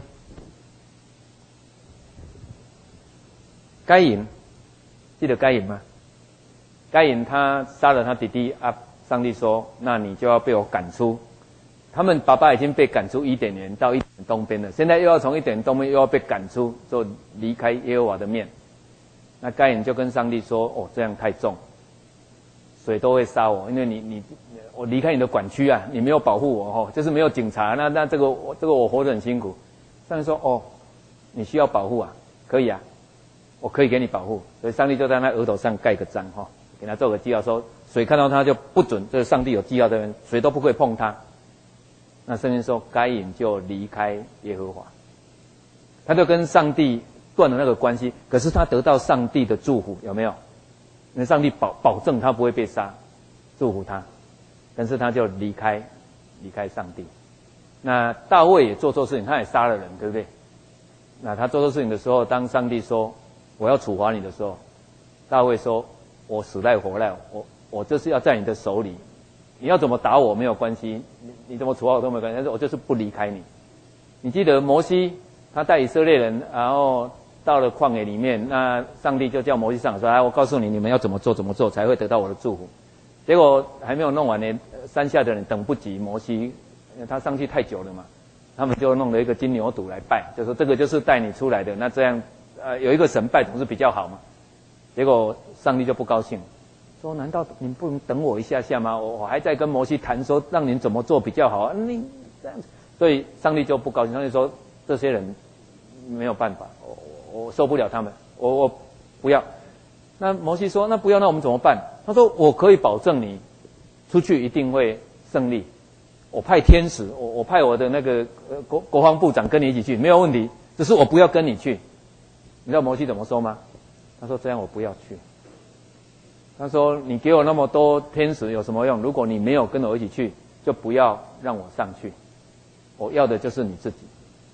该隐，记得该隐吗？该隐他杀了他弟弟啊，上帝说：“那你就要被我赶出。”他们爸爸已经被赶出伊甸园到伊甸东边了，现在又要从伊甸东边又要被赶出，就离开耶和华的面。那该隐就跟上帝说：“哦，这样太重，水都会杀我，因为你你我离开你的管区啊，你没有保护我哦，就是没有警察，那那这个我这个我活得很辛苦。”上帝说：“哦，你需要保护啊，可以啊。”我可以给你保护，所以上帝就在他额头上盖个章哈，给他做个记号，说水看到他就不准，这个上帝有记号的人，水都不会碰他。那圣经说，该隐就离开耶和华，他就跟上帝断了那个关系。可是他得到上帝的祝福，有没有？因为上帝保保证他不会被杀，祝福他，但是他就离开，离开上帝。那大卫也做错事情，他也杀了人，对不对？那他做错事情的时候，当上帝说我要处罚你的时候，大卫说：“我死赖活赖，我我就是要在你的手里，你要怎么打我没有关系，你你怎么处罚我都没有关系，但是我就是不离开你。”你记得摩西他带以色列人，然后到了旷野里面，那上帝就叫摩西上说：“来，我告诉你，你们要怎么做怎么做才会得到我的祝福。”结果还没有弄完呢，山下的人等不及摩西，他上去太久了嘛，他们就弄了一个金牛犊来拜，就说这个就是带你出来的，那这样。呃，有一个神拜总是比较好嘛，结果上帝就不高兴，说：“难道你不能等我一下下吗？我我还在跟摩西谈说，让您怎么做比较好啊？你这样，所以上帝就不高兴，上帝说这些人没有办法，我我受不了他们，我我不要。那摩西说：那不要，那我们怎么办？他说：我可以保证你出去一定会胜利，我派天使，我我派我的那个呃国国防部长跟你一起去，没有问题，只是我不要跟你去。”你知道摩西怎么说吗？他说：“这样我不要去。”他说：“你给我那么多天使有什么用？如果你没有跟我一起去，就不要让我上去。我要的就是你自己。”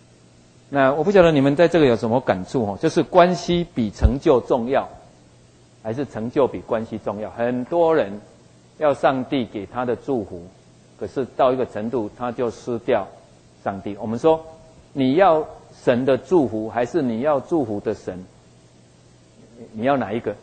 那我不晓得你们在这个有什么感触哦？就是关系比成就重要。 还是成就比关系重要？很多人要上帝给他的祝福，可是到一个程度他就失掉上帝。我们说，你要神的祝福，还是你要祝福的神？你要哪一个？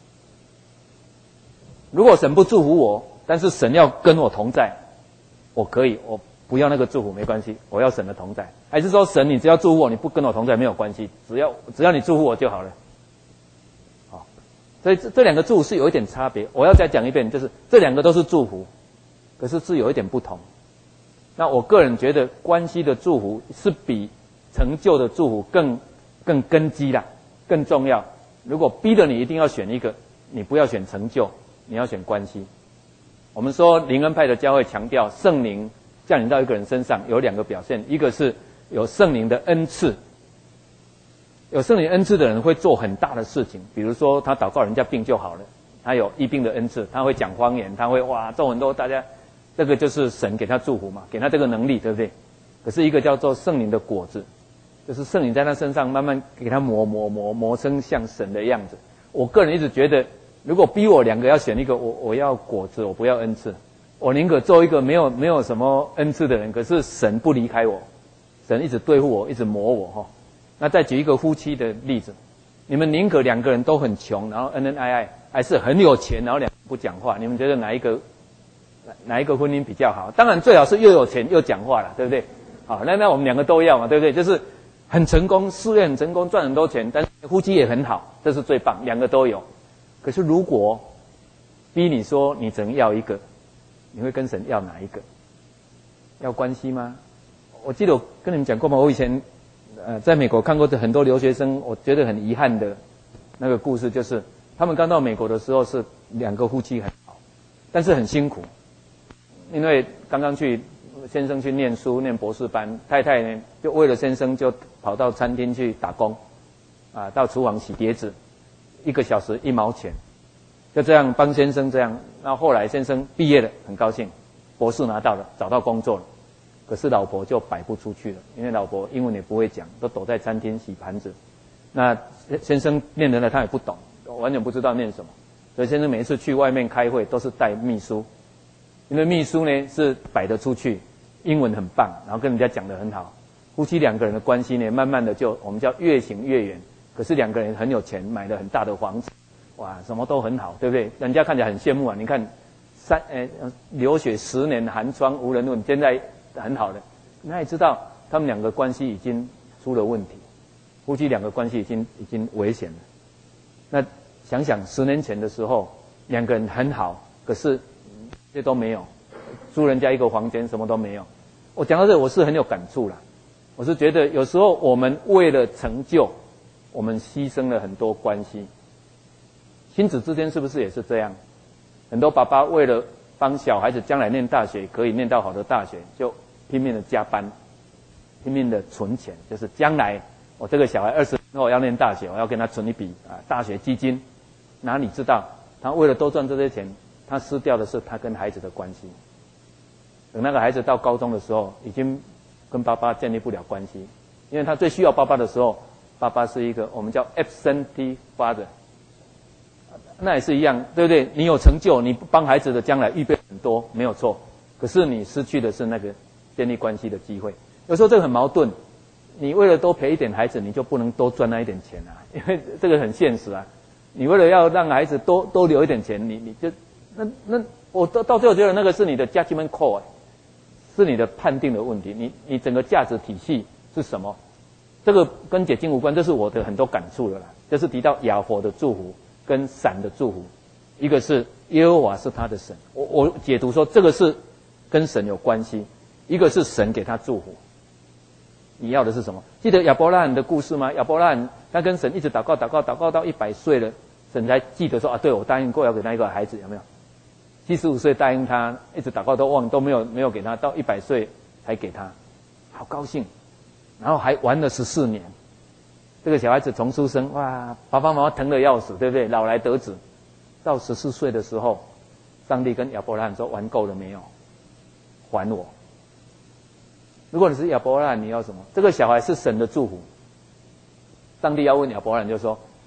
如果神不祝福我，但是神要跟我同在，我可以，我不要那个祝福没关系，我要神的同在。还是说神你只要祝福我，你不跟我同在没有关系，只要只要你祝福我就好了。好，所以这这两个祝福是有一点差别。我要再讲一遍，就是这两个都是祝福，可是是有一点不同。那我个人觉得关系的祝福是比成就的祝福更更根基啦，更重要。如果逼着你一定要选一个，你不要选成就，你要选关系。我们说灵恩派的教会强调圣灵降临到一个人身上有两个表现，一个是有圣灵的恩赐，有圣灵恩赐的人会做很大的事情，比如说他祷告人家病就好了，他有医病的恩赐，他会讲方言，他会哇做很多，大家这个就是神给他祝福嘛，给他这个能力，对不对？可是一个叫做圣灵的果子，就是圣灵在他身上慢慢给他磨磨磨磨成像神的样子。我个人一直觉得，如果逼我两个要选一个，我我要果子，我不要恩赐。我宁可做一个没有没有什么恩赐的人，可是神不离开我，神一直对付我，一直磨我哈。那再举一个夫妻的例子，你们宁可两个人都很穷，然后恩恩爱爱，还是很有钱，然后两个不讲话？你们觉得哪一个哪一个婚姻比较好？当然最好是又有钱又讲话了，对不对？好，那那我们两个都要嘛，对不对？就是很成功，事业很成功，赚很多钱，但是夫妻也很好，这是最棒，两个都有。可是如果逼你说你只能要一个，你会跟神要哪一个？要关系吗？我记得我跟你们讲过吗？我以前呃在美国看过很多留学生，我觉得很遗憾的那个故事，就是他们刚到美国的时候是两个夫妻很好，但是很辛苦，因为刚刚去先生去念书念博士班，太太呢就为了先生就跑到餐厅去打工，啊，到厨房洗碟子，一个小时一毛钱，就这样帮先生这样。那后来先生毕业了，很高兴，博士拿到了，找到工作了。可是老婆就摆不出去了，因为老婆英文也不会讲，都躲在餐厅洗盘子。那先生念人了，他也不懂，完全不知道念什么，所以先生每一次去外面开会都是带秘书，因为秘书呢是摆得出去，英文很棒，然后跟人家讲得很好。夫妻两个人的关系呢，慢慢的就我们叫越行越远。可是两个人很有钱，买了很大的房子，哇，什么都很好，对不对？人家看起来很羡慕啊。你看，三呃流血十年寒窗无人问，现在很好的，那也知道他们两个关系已经出了问题，夫妻两个关系已经已经危险了。那想想十年前的时候，两个人很好，可是这都没有，租人家一个房间，什么都没有。我讲到这，我是很有感触啦。我是觉得有时候我们为了成就，我们牺牲了很多关系。亲子之间是不是也是这样？很多爸爸为了帮小孩子将来念大学，可以念到好的大学，就拼命的加班，拼命的存钱，就是将来我这个小孩二十年后要念大学，我要跟他存一笔啊大学基金。哪里知道他为了多赚这些钱，他失掉的是他跟孩子的关系。等那个孩子到高中的时候，已经跟爸爸建立不了关系，因为他最需要爸爸的时候，爸爸是一个我们叫 absentee father， 那也是一样，对不对？你有成就，你帮孩子的将来预备很多，没有错。可是你失去的是那个建立关系的机会。有时候这个很矛盾，你为了多陪一点孩子，你就不能多赚那一点钱啊，因为这个很现实啊。你为了要让孩子多多留一点钱，你你就那那我到到最后觉得那个是你的 judgment call，、欸、是你的判定的问题。你你整个价值体系是什么？这个跟解经无关，这是我的很多感触了啦。就是提到亚佛的祝福跟闪的祝福，一个是耶和华是他的神，我我解读说这个是跟神有关系，一个是神给他祝福。你要的是什么？记得亚伯拉罕的故事吗？亚伯拉罕他跟神一直祷告祷告祷告到一百岁了，神才记得说啊，对，我答应过要给他一个孩子，有没有？七十五岁答应他，一直祷告都忘，都没有没有给他，到一百岁才给他，好高兴，然后还玩了十四年。这个小孩子从出生，哇，爸爸妈妈疼得要死，对不对？老来得子，到十四岁的时候，上帝跟亚伯拉罕说：“玩够了没有？还我。”如果你是亚伯拉罕，你要什么？这个小孩是神的祝福。上帝要问亚伯拉罕，就说：“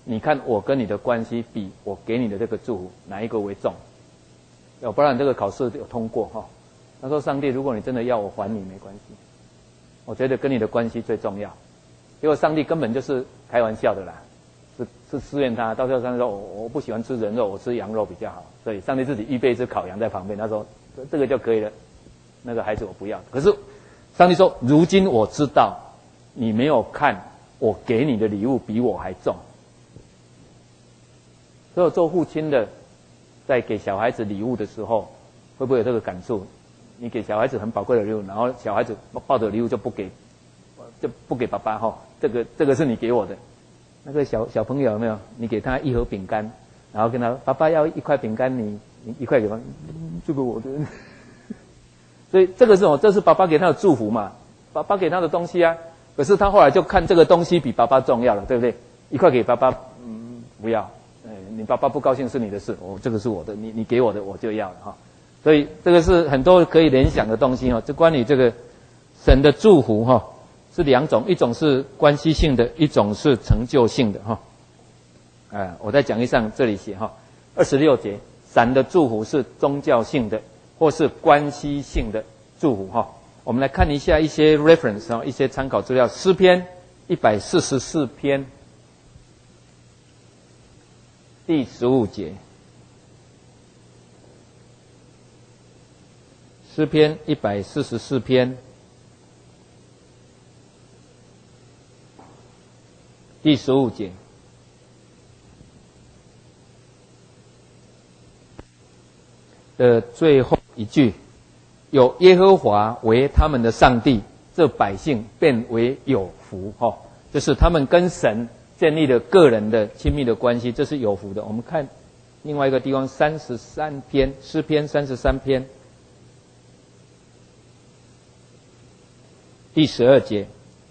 你看我跟你的关系比我给你的这个祝福哪一个为重？要不然这个考试有通过哈。他说：上帝，如果你真的要我还你没关系，我觉得跟你的关系最重要。结果上帝根本就是开玩笑的啦，是是试验他。到时候上帝说：我我不喜欢吃人肉，我吃羊肉比较好。所以上帝自己预备一只烤羊在旁边，他说这个就可以了。那个孩子我不要。可是上帝说：如今我知道你没有看我给你的礼物比我还重。所以做父亲的，在给小孩子礼物的时候，会不会有这个感受？你给小孩子很宝贵的礼物，然后小孩子抱着礼物就不给，就不给爸爸哈。这个这个是你给我的。那个小小朋友有没有？你给他一盒饼干，然后跟他爸爸要一块饼干，你你一块给他，嗯、这个我的。所以这个是什么？这是爸爸给他的祝福嘛？爸爸给他的东西啊。可是他后来就看这个东西比爸爸重要了，对不对？一块给爸爸，嗯，不要。你爸爸不高兴是你的事，哦，这个是我的，你你给我的我就要了哈。所以这个是很多可以联想的东西哈。这关于这个神的祝福哈，是两种，一种是关系性的，一种是成就性的哈。啊，我在讲义上这里写哈，二十六节，神的祝福是宗教性的或是关系性的祝福哈。我们来看一下一些 reference 啊，一些参考资料，诗篇一百四十四篇。第十五节，诗篇一百四十四篇，第十五节，的最后一句，有耶和华为他们的上帝，这百姓便为有福哈，就是他们跟神建立了个人的亲密的关系，这是有福的。我们看另外一个地方，三十三篇，诗篇三十三篇，第十二节，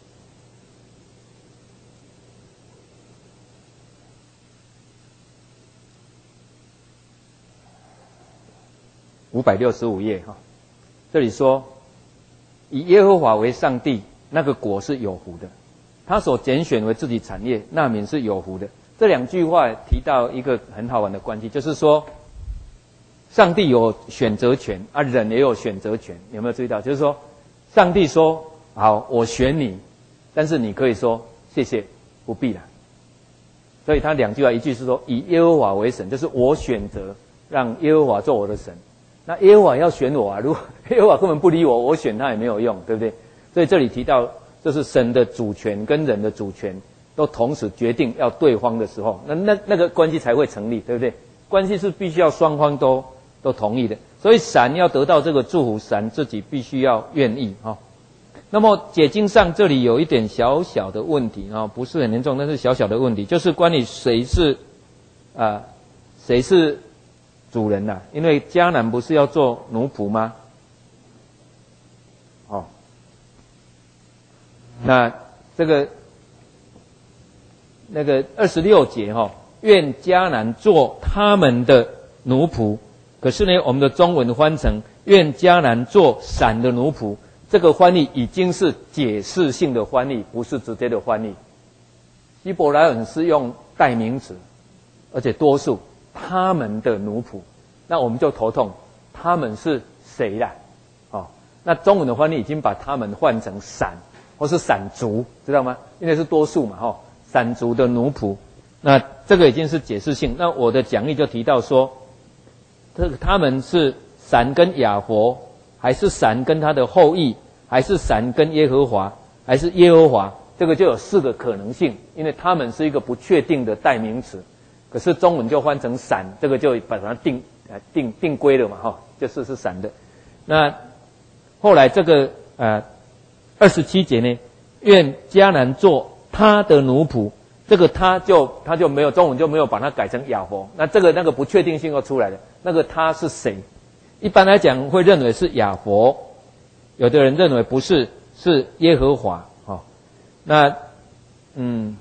五百六十五页哈。这里说，以耶和华为上帝，那个国是有福的。他所拣选为自己产业，那民是有福的。这两句话提到一个很好玩的关系，就是说，上帝有选择权啊，人也有选择权。有没有注意到？就是说，上帝说：“好，我选你，但是你可以说谢谢，不必了。”所以他两句话，一句是说以耶和华为神，就是我选择让耶和华做我的神。那耶和华要选我啊，如果耶和华根本不理我，我选他也没有用，对不对？所以这里提到，就是神的主权跟人的主权都同时决定要对方的时候，那那那个关系才会成立，对不对？关系是必须要双方都都同意的。所以神要得到这个祝福，神自己必须要愿意哈。那么解经上这里有一点小小的问题啊，不是很严重，但是小小的问题，就是关于谁是啊谁是主人呐、啊？因为迦南不是要做奴仆吗？哦。那这个那个二十六节哈、哦，愿迦南做他们的奴仆。可是呢，我们的中文翻成愿迦南做闪的奴仆，这个翻译已经是解释性的翻译，不是直接的翻译。希伯来文是用代名词，而且多数他们的奴仆，那我们就头痛，他们是谁啦？哦，那中文的翻译已经把他们换成闪。或是散族，知道吗？因为是多数嘛，哈，散族的奴仆，那这个已经是解释性。那我的讲义就提到说，这个他们是闪跟亚佛，还是闪跟他的后裔，还是闪跟耶和华，还是耶和华？这个就有四个可能性，因为他们是一个不确定的代名词，可是中文就换成闪，这个就把它定呃定定规了嘛，哈，就是是闪的。那后来这个呃。二十七节呢，愿迦南做他的奴仆，这个他就他就没有中文就没有把它改成亚佛，那这个那个不确定性又出来了，那个他是谁？一般来讲会认为是亚佛，有的人认为不是，是耶和华。哦，那嗯，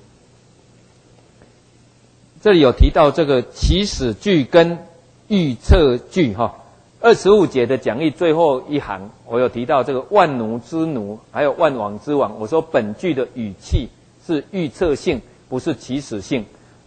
这里有提到这个起始句跟预测句哈。二十五节的讲义最后一行，我有提到这个万奴之奴，还有万王之王。我说本句的语气是预测性，不是起始性。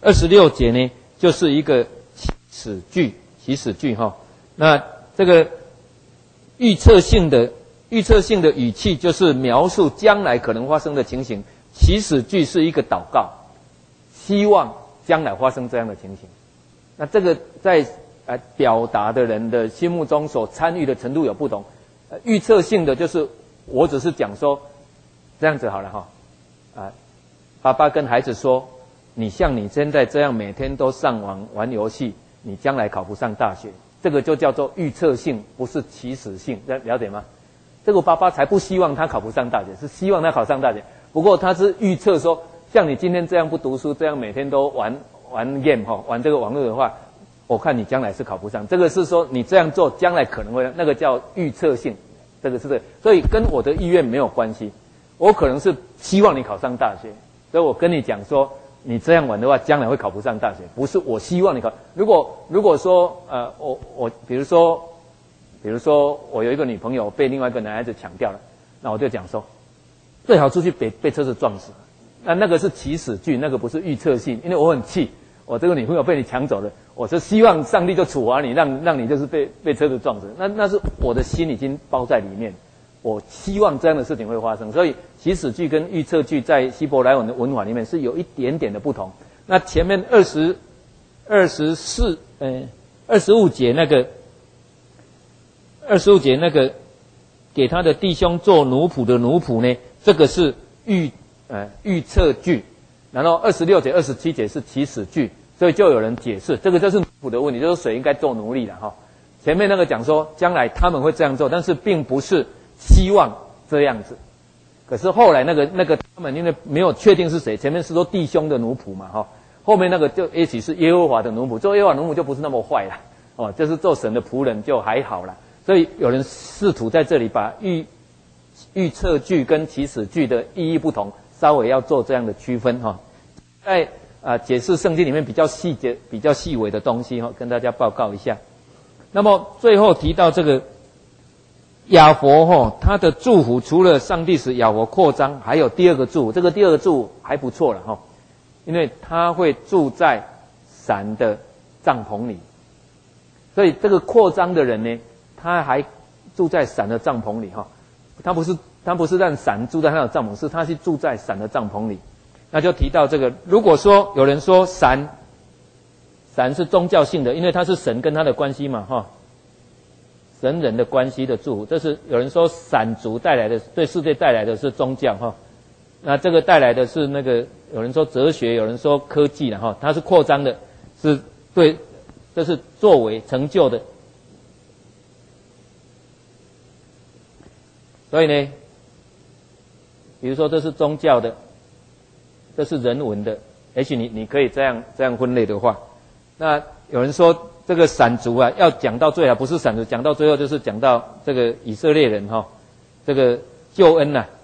二十六节呢，就是一个起始句，起始句哈。那这个预测性的预测性的语气，就是描述将来可能发生的情形。起始句是一个祷告，希望将来发生这样的情形。那这个在呃表达的人的心目中所参与的程度有不同。呃，预测性的就是我只是讲说这样子好了哈，啊，爸爸跟孩子说，你像你现在这样每天都上网玩游戏，你将来考不上大学，这个就叫做预测性，不是起始性，了解吗？这个爸爸才不希望他考不上大学，是希望他考上大学。不过他是预测说，像你今天这样不读书，这样每天都玩玩 game 哈，玩这个网络的话，我看你将来是考不上。这个是说你这样做将来可能会，那个叫预测性，这个是这个，所以跟我的意愿没有关系。我可能是希望你考上大学，所以我跟你讲说，你这样玩的话，将来会考不上大学，不是我希望你考。如果如果说呃，我我比如说。比如说，我有一个女朋友被另外一个男孩子抢掉了，那我就讲说，最好出去被被车子撞死。那那个是起始句，那个不是预测性，因为我很气，我这个女朋友被你抢走了，我是希望上帝就处罚你，让让你就是被被车子撞死。那那是我的心已经包在里面，我希望这样的事情会发生。所以起始句跟预测句在希伯来文的文法里面是有一点点的不同。那前面二十二十四呃二十五节那个。二十五节那个给他的弟兄做奴仆的奴仆呢，这个是预呃预测句，然后二十六节、二十七节是起始句，所以就有人解释这个就是奴仆的问题，就是谁应该做奴隶了哈。前面那个讲说将来他们会这样做，但是并不是希望这样子。可是后来那个那个他们因为没有确定是谁，前面是说弟兄的奴仆嘛哈，后面那个就也许是耶和华的奴仆，做耶和华奴仆就不是那么坏了哦，就是做神的仆人就还好了。所以有人试图在这里把预预测句跟起始句的意义不同，稍微要做这样的区分哈。在啊、呃、解释圣经里面比较细节、比较细微的东西哈，跟大家报告一下。那么最后提到这个雅佛哈，他的祝福除了上帝使雅佛扩张，还有第二个祝福，这个第二个祝福还不错了哈，因为他会住在闪的帐篷里，所以这个扩张的人呢。他还住在闪的帐篷里哈，他不是他不是让闪住在他的帐篷，是他是住在闪的帐篷里。那就提到这个，如果说有人说闪，闪是宗教性的，因为它是神跟他的关系嘛哈，神人的关系的祝福，这是有人说闪族带来的，对世界带来的是宗教哈。那这个带来的是那个有人说哲学，有人说科技了哈，它是扩张的，是对，这是作为成就的。所以呢，比如说这是宗教的，这是人文的，也许你你可以这样这样分类的话，那有人说这个闪族啊，要讲到最后不是闪族，讲到最后就是讲到这个以色列人哈、哦，这个救恩呐、啊。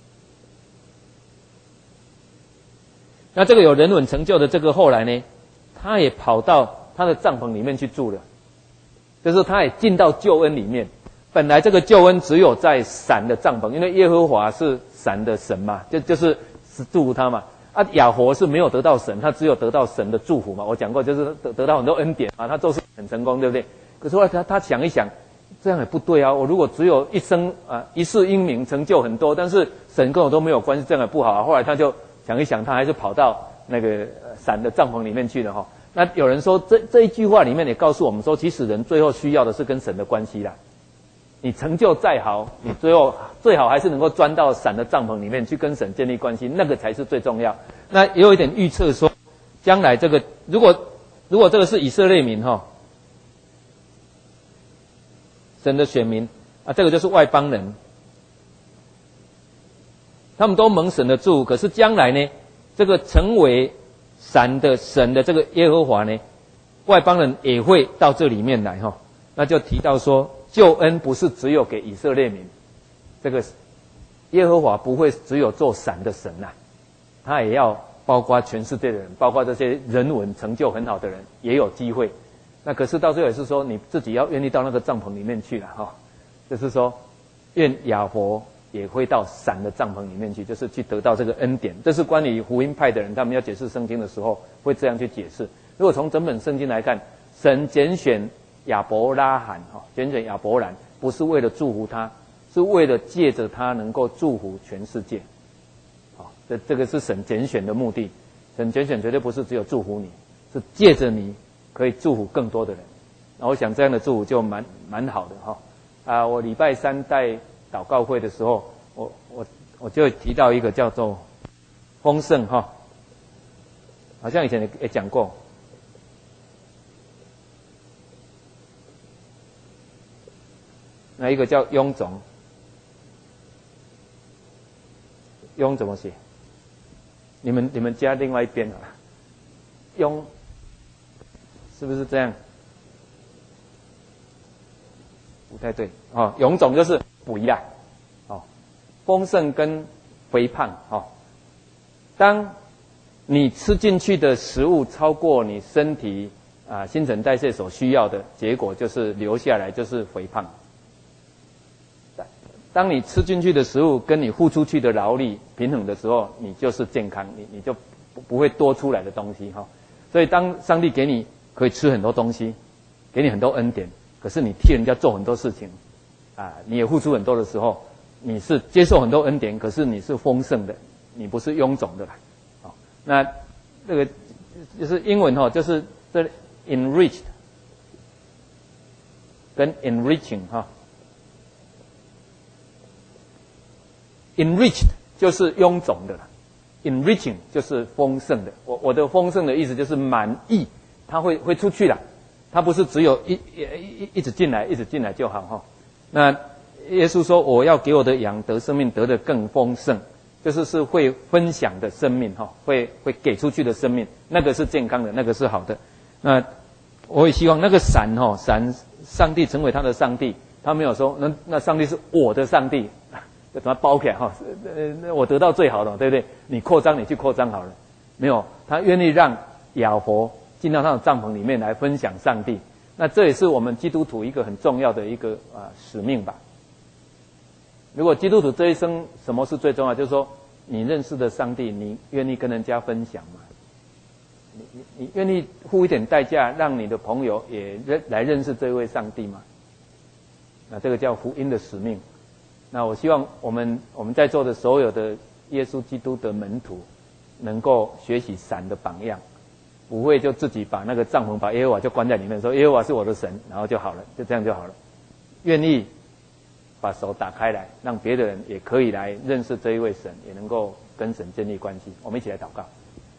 那这个有人文成就的这个后来呢，他也跑到他的帐篷里面去住了，就是他也进到救恩里面。本来这个救恩只有在闪的帐篷，因为耶和华是闪的神嘛，就就是是祝福他嘛。啊，雅佛是没有得到神，他只有得到神的祝福嘛。我讲过，就是得得到很多恩典啊，他做事很成功，对不对？可是后来他他想一想，这样也不对啊。我如果只有一生啊一世英名，成就很多，但是神跟我都没有关系，这样也不好啊。后来他就想一想，他还是跑到那个闪的帐篷里面去了哈。那有人说，这这一句话里面也告诉我们说，其实人最后需要的是跟神的关系啦。你成就再好，你最后最好还是能够钻到闪的帐篷里面去跟神建立关系，那个才是最重要。那也有一点预测说，将来这个如果如果这个是以色列民哈、哦，神的选民啊，这个就是外邦人，他们都蒙神的祝福，可是将来呢，这个成为闪的神的这个耶和华呢，外邦人也会到这里面来哈、哦，那就提到说。救恩不是只有给以色列民，这个耶和华不会只有做闪的神呐、啊，他也要包括全世界的人，包括这些人文成就很好的人也有机会。那可是到最后也是说你自己要愿意到那个帐篷里面去了哈、哦，就是说愿雅佛也会到闪的帐篷里面去，就是去得到这个恩典。这是关于福音派的人，他们要解释圣经的时候会这样去解释。如果从整本圣经来看，神拣选亚伯拉罕，哈，拣选亚伯兰，不是为了祝福他，是为了借着他能够祝福全世界。好，这这个是神拣选的目的。神拣选绝对不是只有祝福你，是借着你可以祝福更多的人。那我想这样的祝福就蛮蛮好的哈。啊，我礼拜三带祷告会的时候，我我我就提到一个叫做丰盛哈，好像以前也讲过。那一个叫臃肿，臃怎么写？你们你们加另外一边好了，臃是不是这样？不太对哦，臃肿就是肥啦，哦，丰盛跟肥胖哦。当你吃进去的食物超过你身体啊新陈代谢所需要的，结果就是留下来就是肥胖。当你吃进去的食物跟你付出去的劳力平衡的时候，你就是健康，你你就不不会多出来的东西哈、哦。所以当上帝给你可以吃很多东西，给你很多恩典，可是你替人家做很多事情，啊，你也付出很多的时候，你是接受很多恩典，可是你是丰盛的，你不是臃肿的啦。好、哦，那这个就是英文哈、哦，就是这 enriched 跟 enriching 哈、哦。enriched 就是臃肿的了 ，enriching 就是丰盛的。我我的丰盛的意思就是满溢，它会会出去了，它不是只有一一一一直进来，一直进来就好哈。那耶稣说：“我要给我的羊得生命，得得更丰盛。”就是是会分享的生命哈，会会给出去的生命，那个是健康的，那个是好的。那我也希望那个闪哈闪，上帝成为他的上帝，他没有说那那上帝是我的上帝。就把它包起来哈，呃，我得到最好的，对不对？你扩张，你去扩张好了。没有，他愿意让亚伯进到他的帐篷里面来分享上帝。那这也是我们基督徒一个很重要的一个啊、呃、使命吧。如果基督徒这一生什么是最重要？就是说，你认识的上帝，你愿意跟人家分享吗？你你你愿意付一点代价，让你的朋友也认来认识这位上帝吗？那这个叫福音的使命。那我希望我们我们在座的所有的耶稣基督的门徒，能够学习闪的榜样，不会就自己把那个帐篷把耶和华就关在里面，说耶和华是我的神，然后就好了，就这样就好了。愿意把手打开来，让别的人也可以来认识这一位神，也能够跟神建立关系。我们一起来祷告。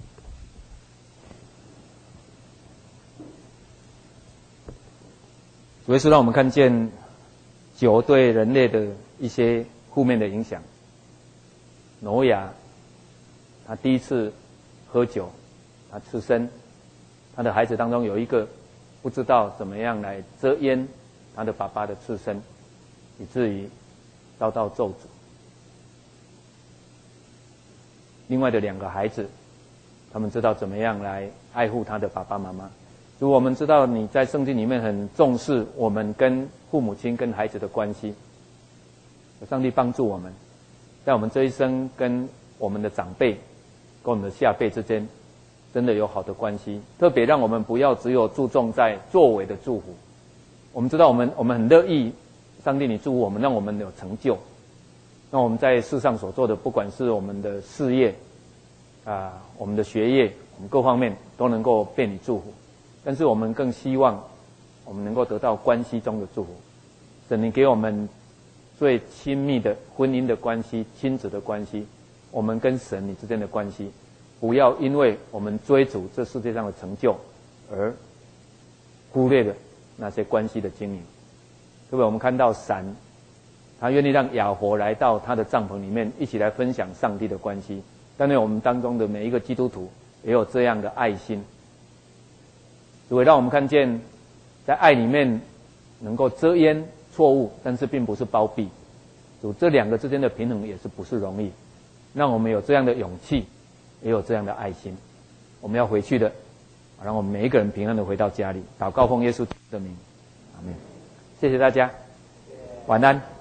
主耶稣让我们看见酒对人类的一些负面的影响。挪亚他第一次喝酒，他吃生，他的孩子当中有一个不知道怎么样来遮掩他的爸爸的赤身，以至于遭到咒诅。另外的两个孩子，他们知道怎么样来爱护他的爸爸妈妈。如果我们知道你在圣经里面很重视我们跟父母亲跟孩子的关系，上帝帮助我们，在我们这一生跟我们的长辈跟我们的下辈之间真的有好的关系，特别让我们不要只有注重在作为的祝福。我们知道我们我们很乐意上帝你祝福我们，让我们有成就，那我们在世上所做的，不管是我们的事业啊、我们的学业，我们各方面都能够被你祝福。但是我们更希望我们能够得到关系中的祝福。神你给我们最亲密的婚姻的关系、亲子的关系，我们跟神你之间的关系，不要因为我们追逐这世界上的成就而忽略了那些关系的经营。各位，我们看到闪，他愿意让亚伯来到他的帐篷里面，一起来分享上帝的关系。当然我们当中的每一个基督徒也有这样的爱心，主会让我们看见在爱里面能够遮掩错误，但是并不是包庇。主，这两个之间的平衡也是不是容易，让我们有这样的勇气，也有这样的爱心。我们要回去的，让我们每一个人平安的回到家里。祷告奉耶稣的名，阿们。谢谢大家，晚安。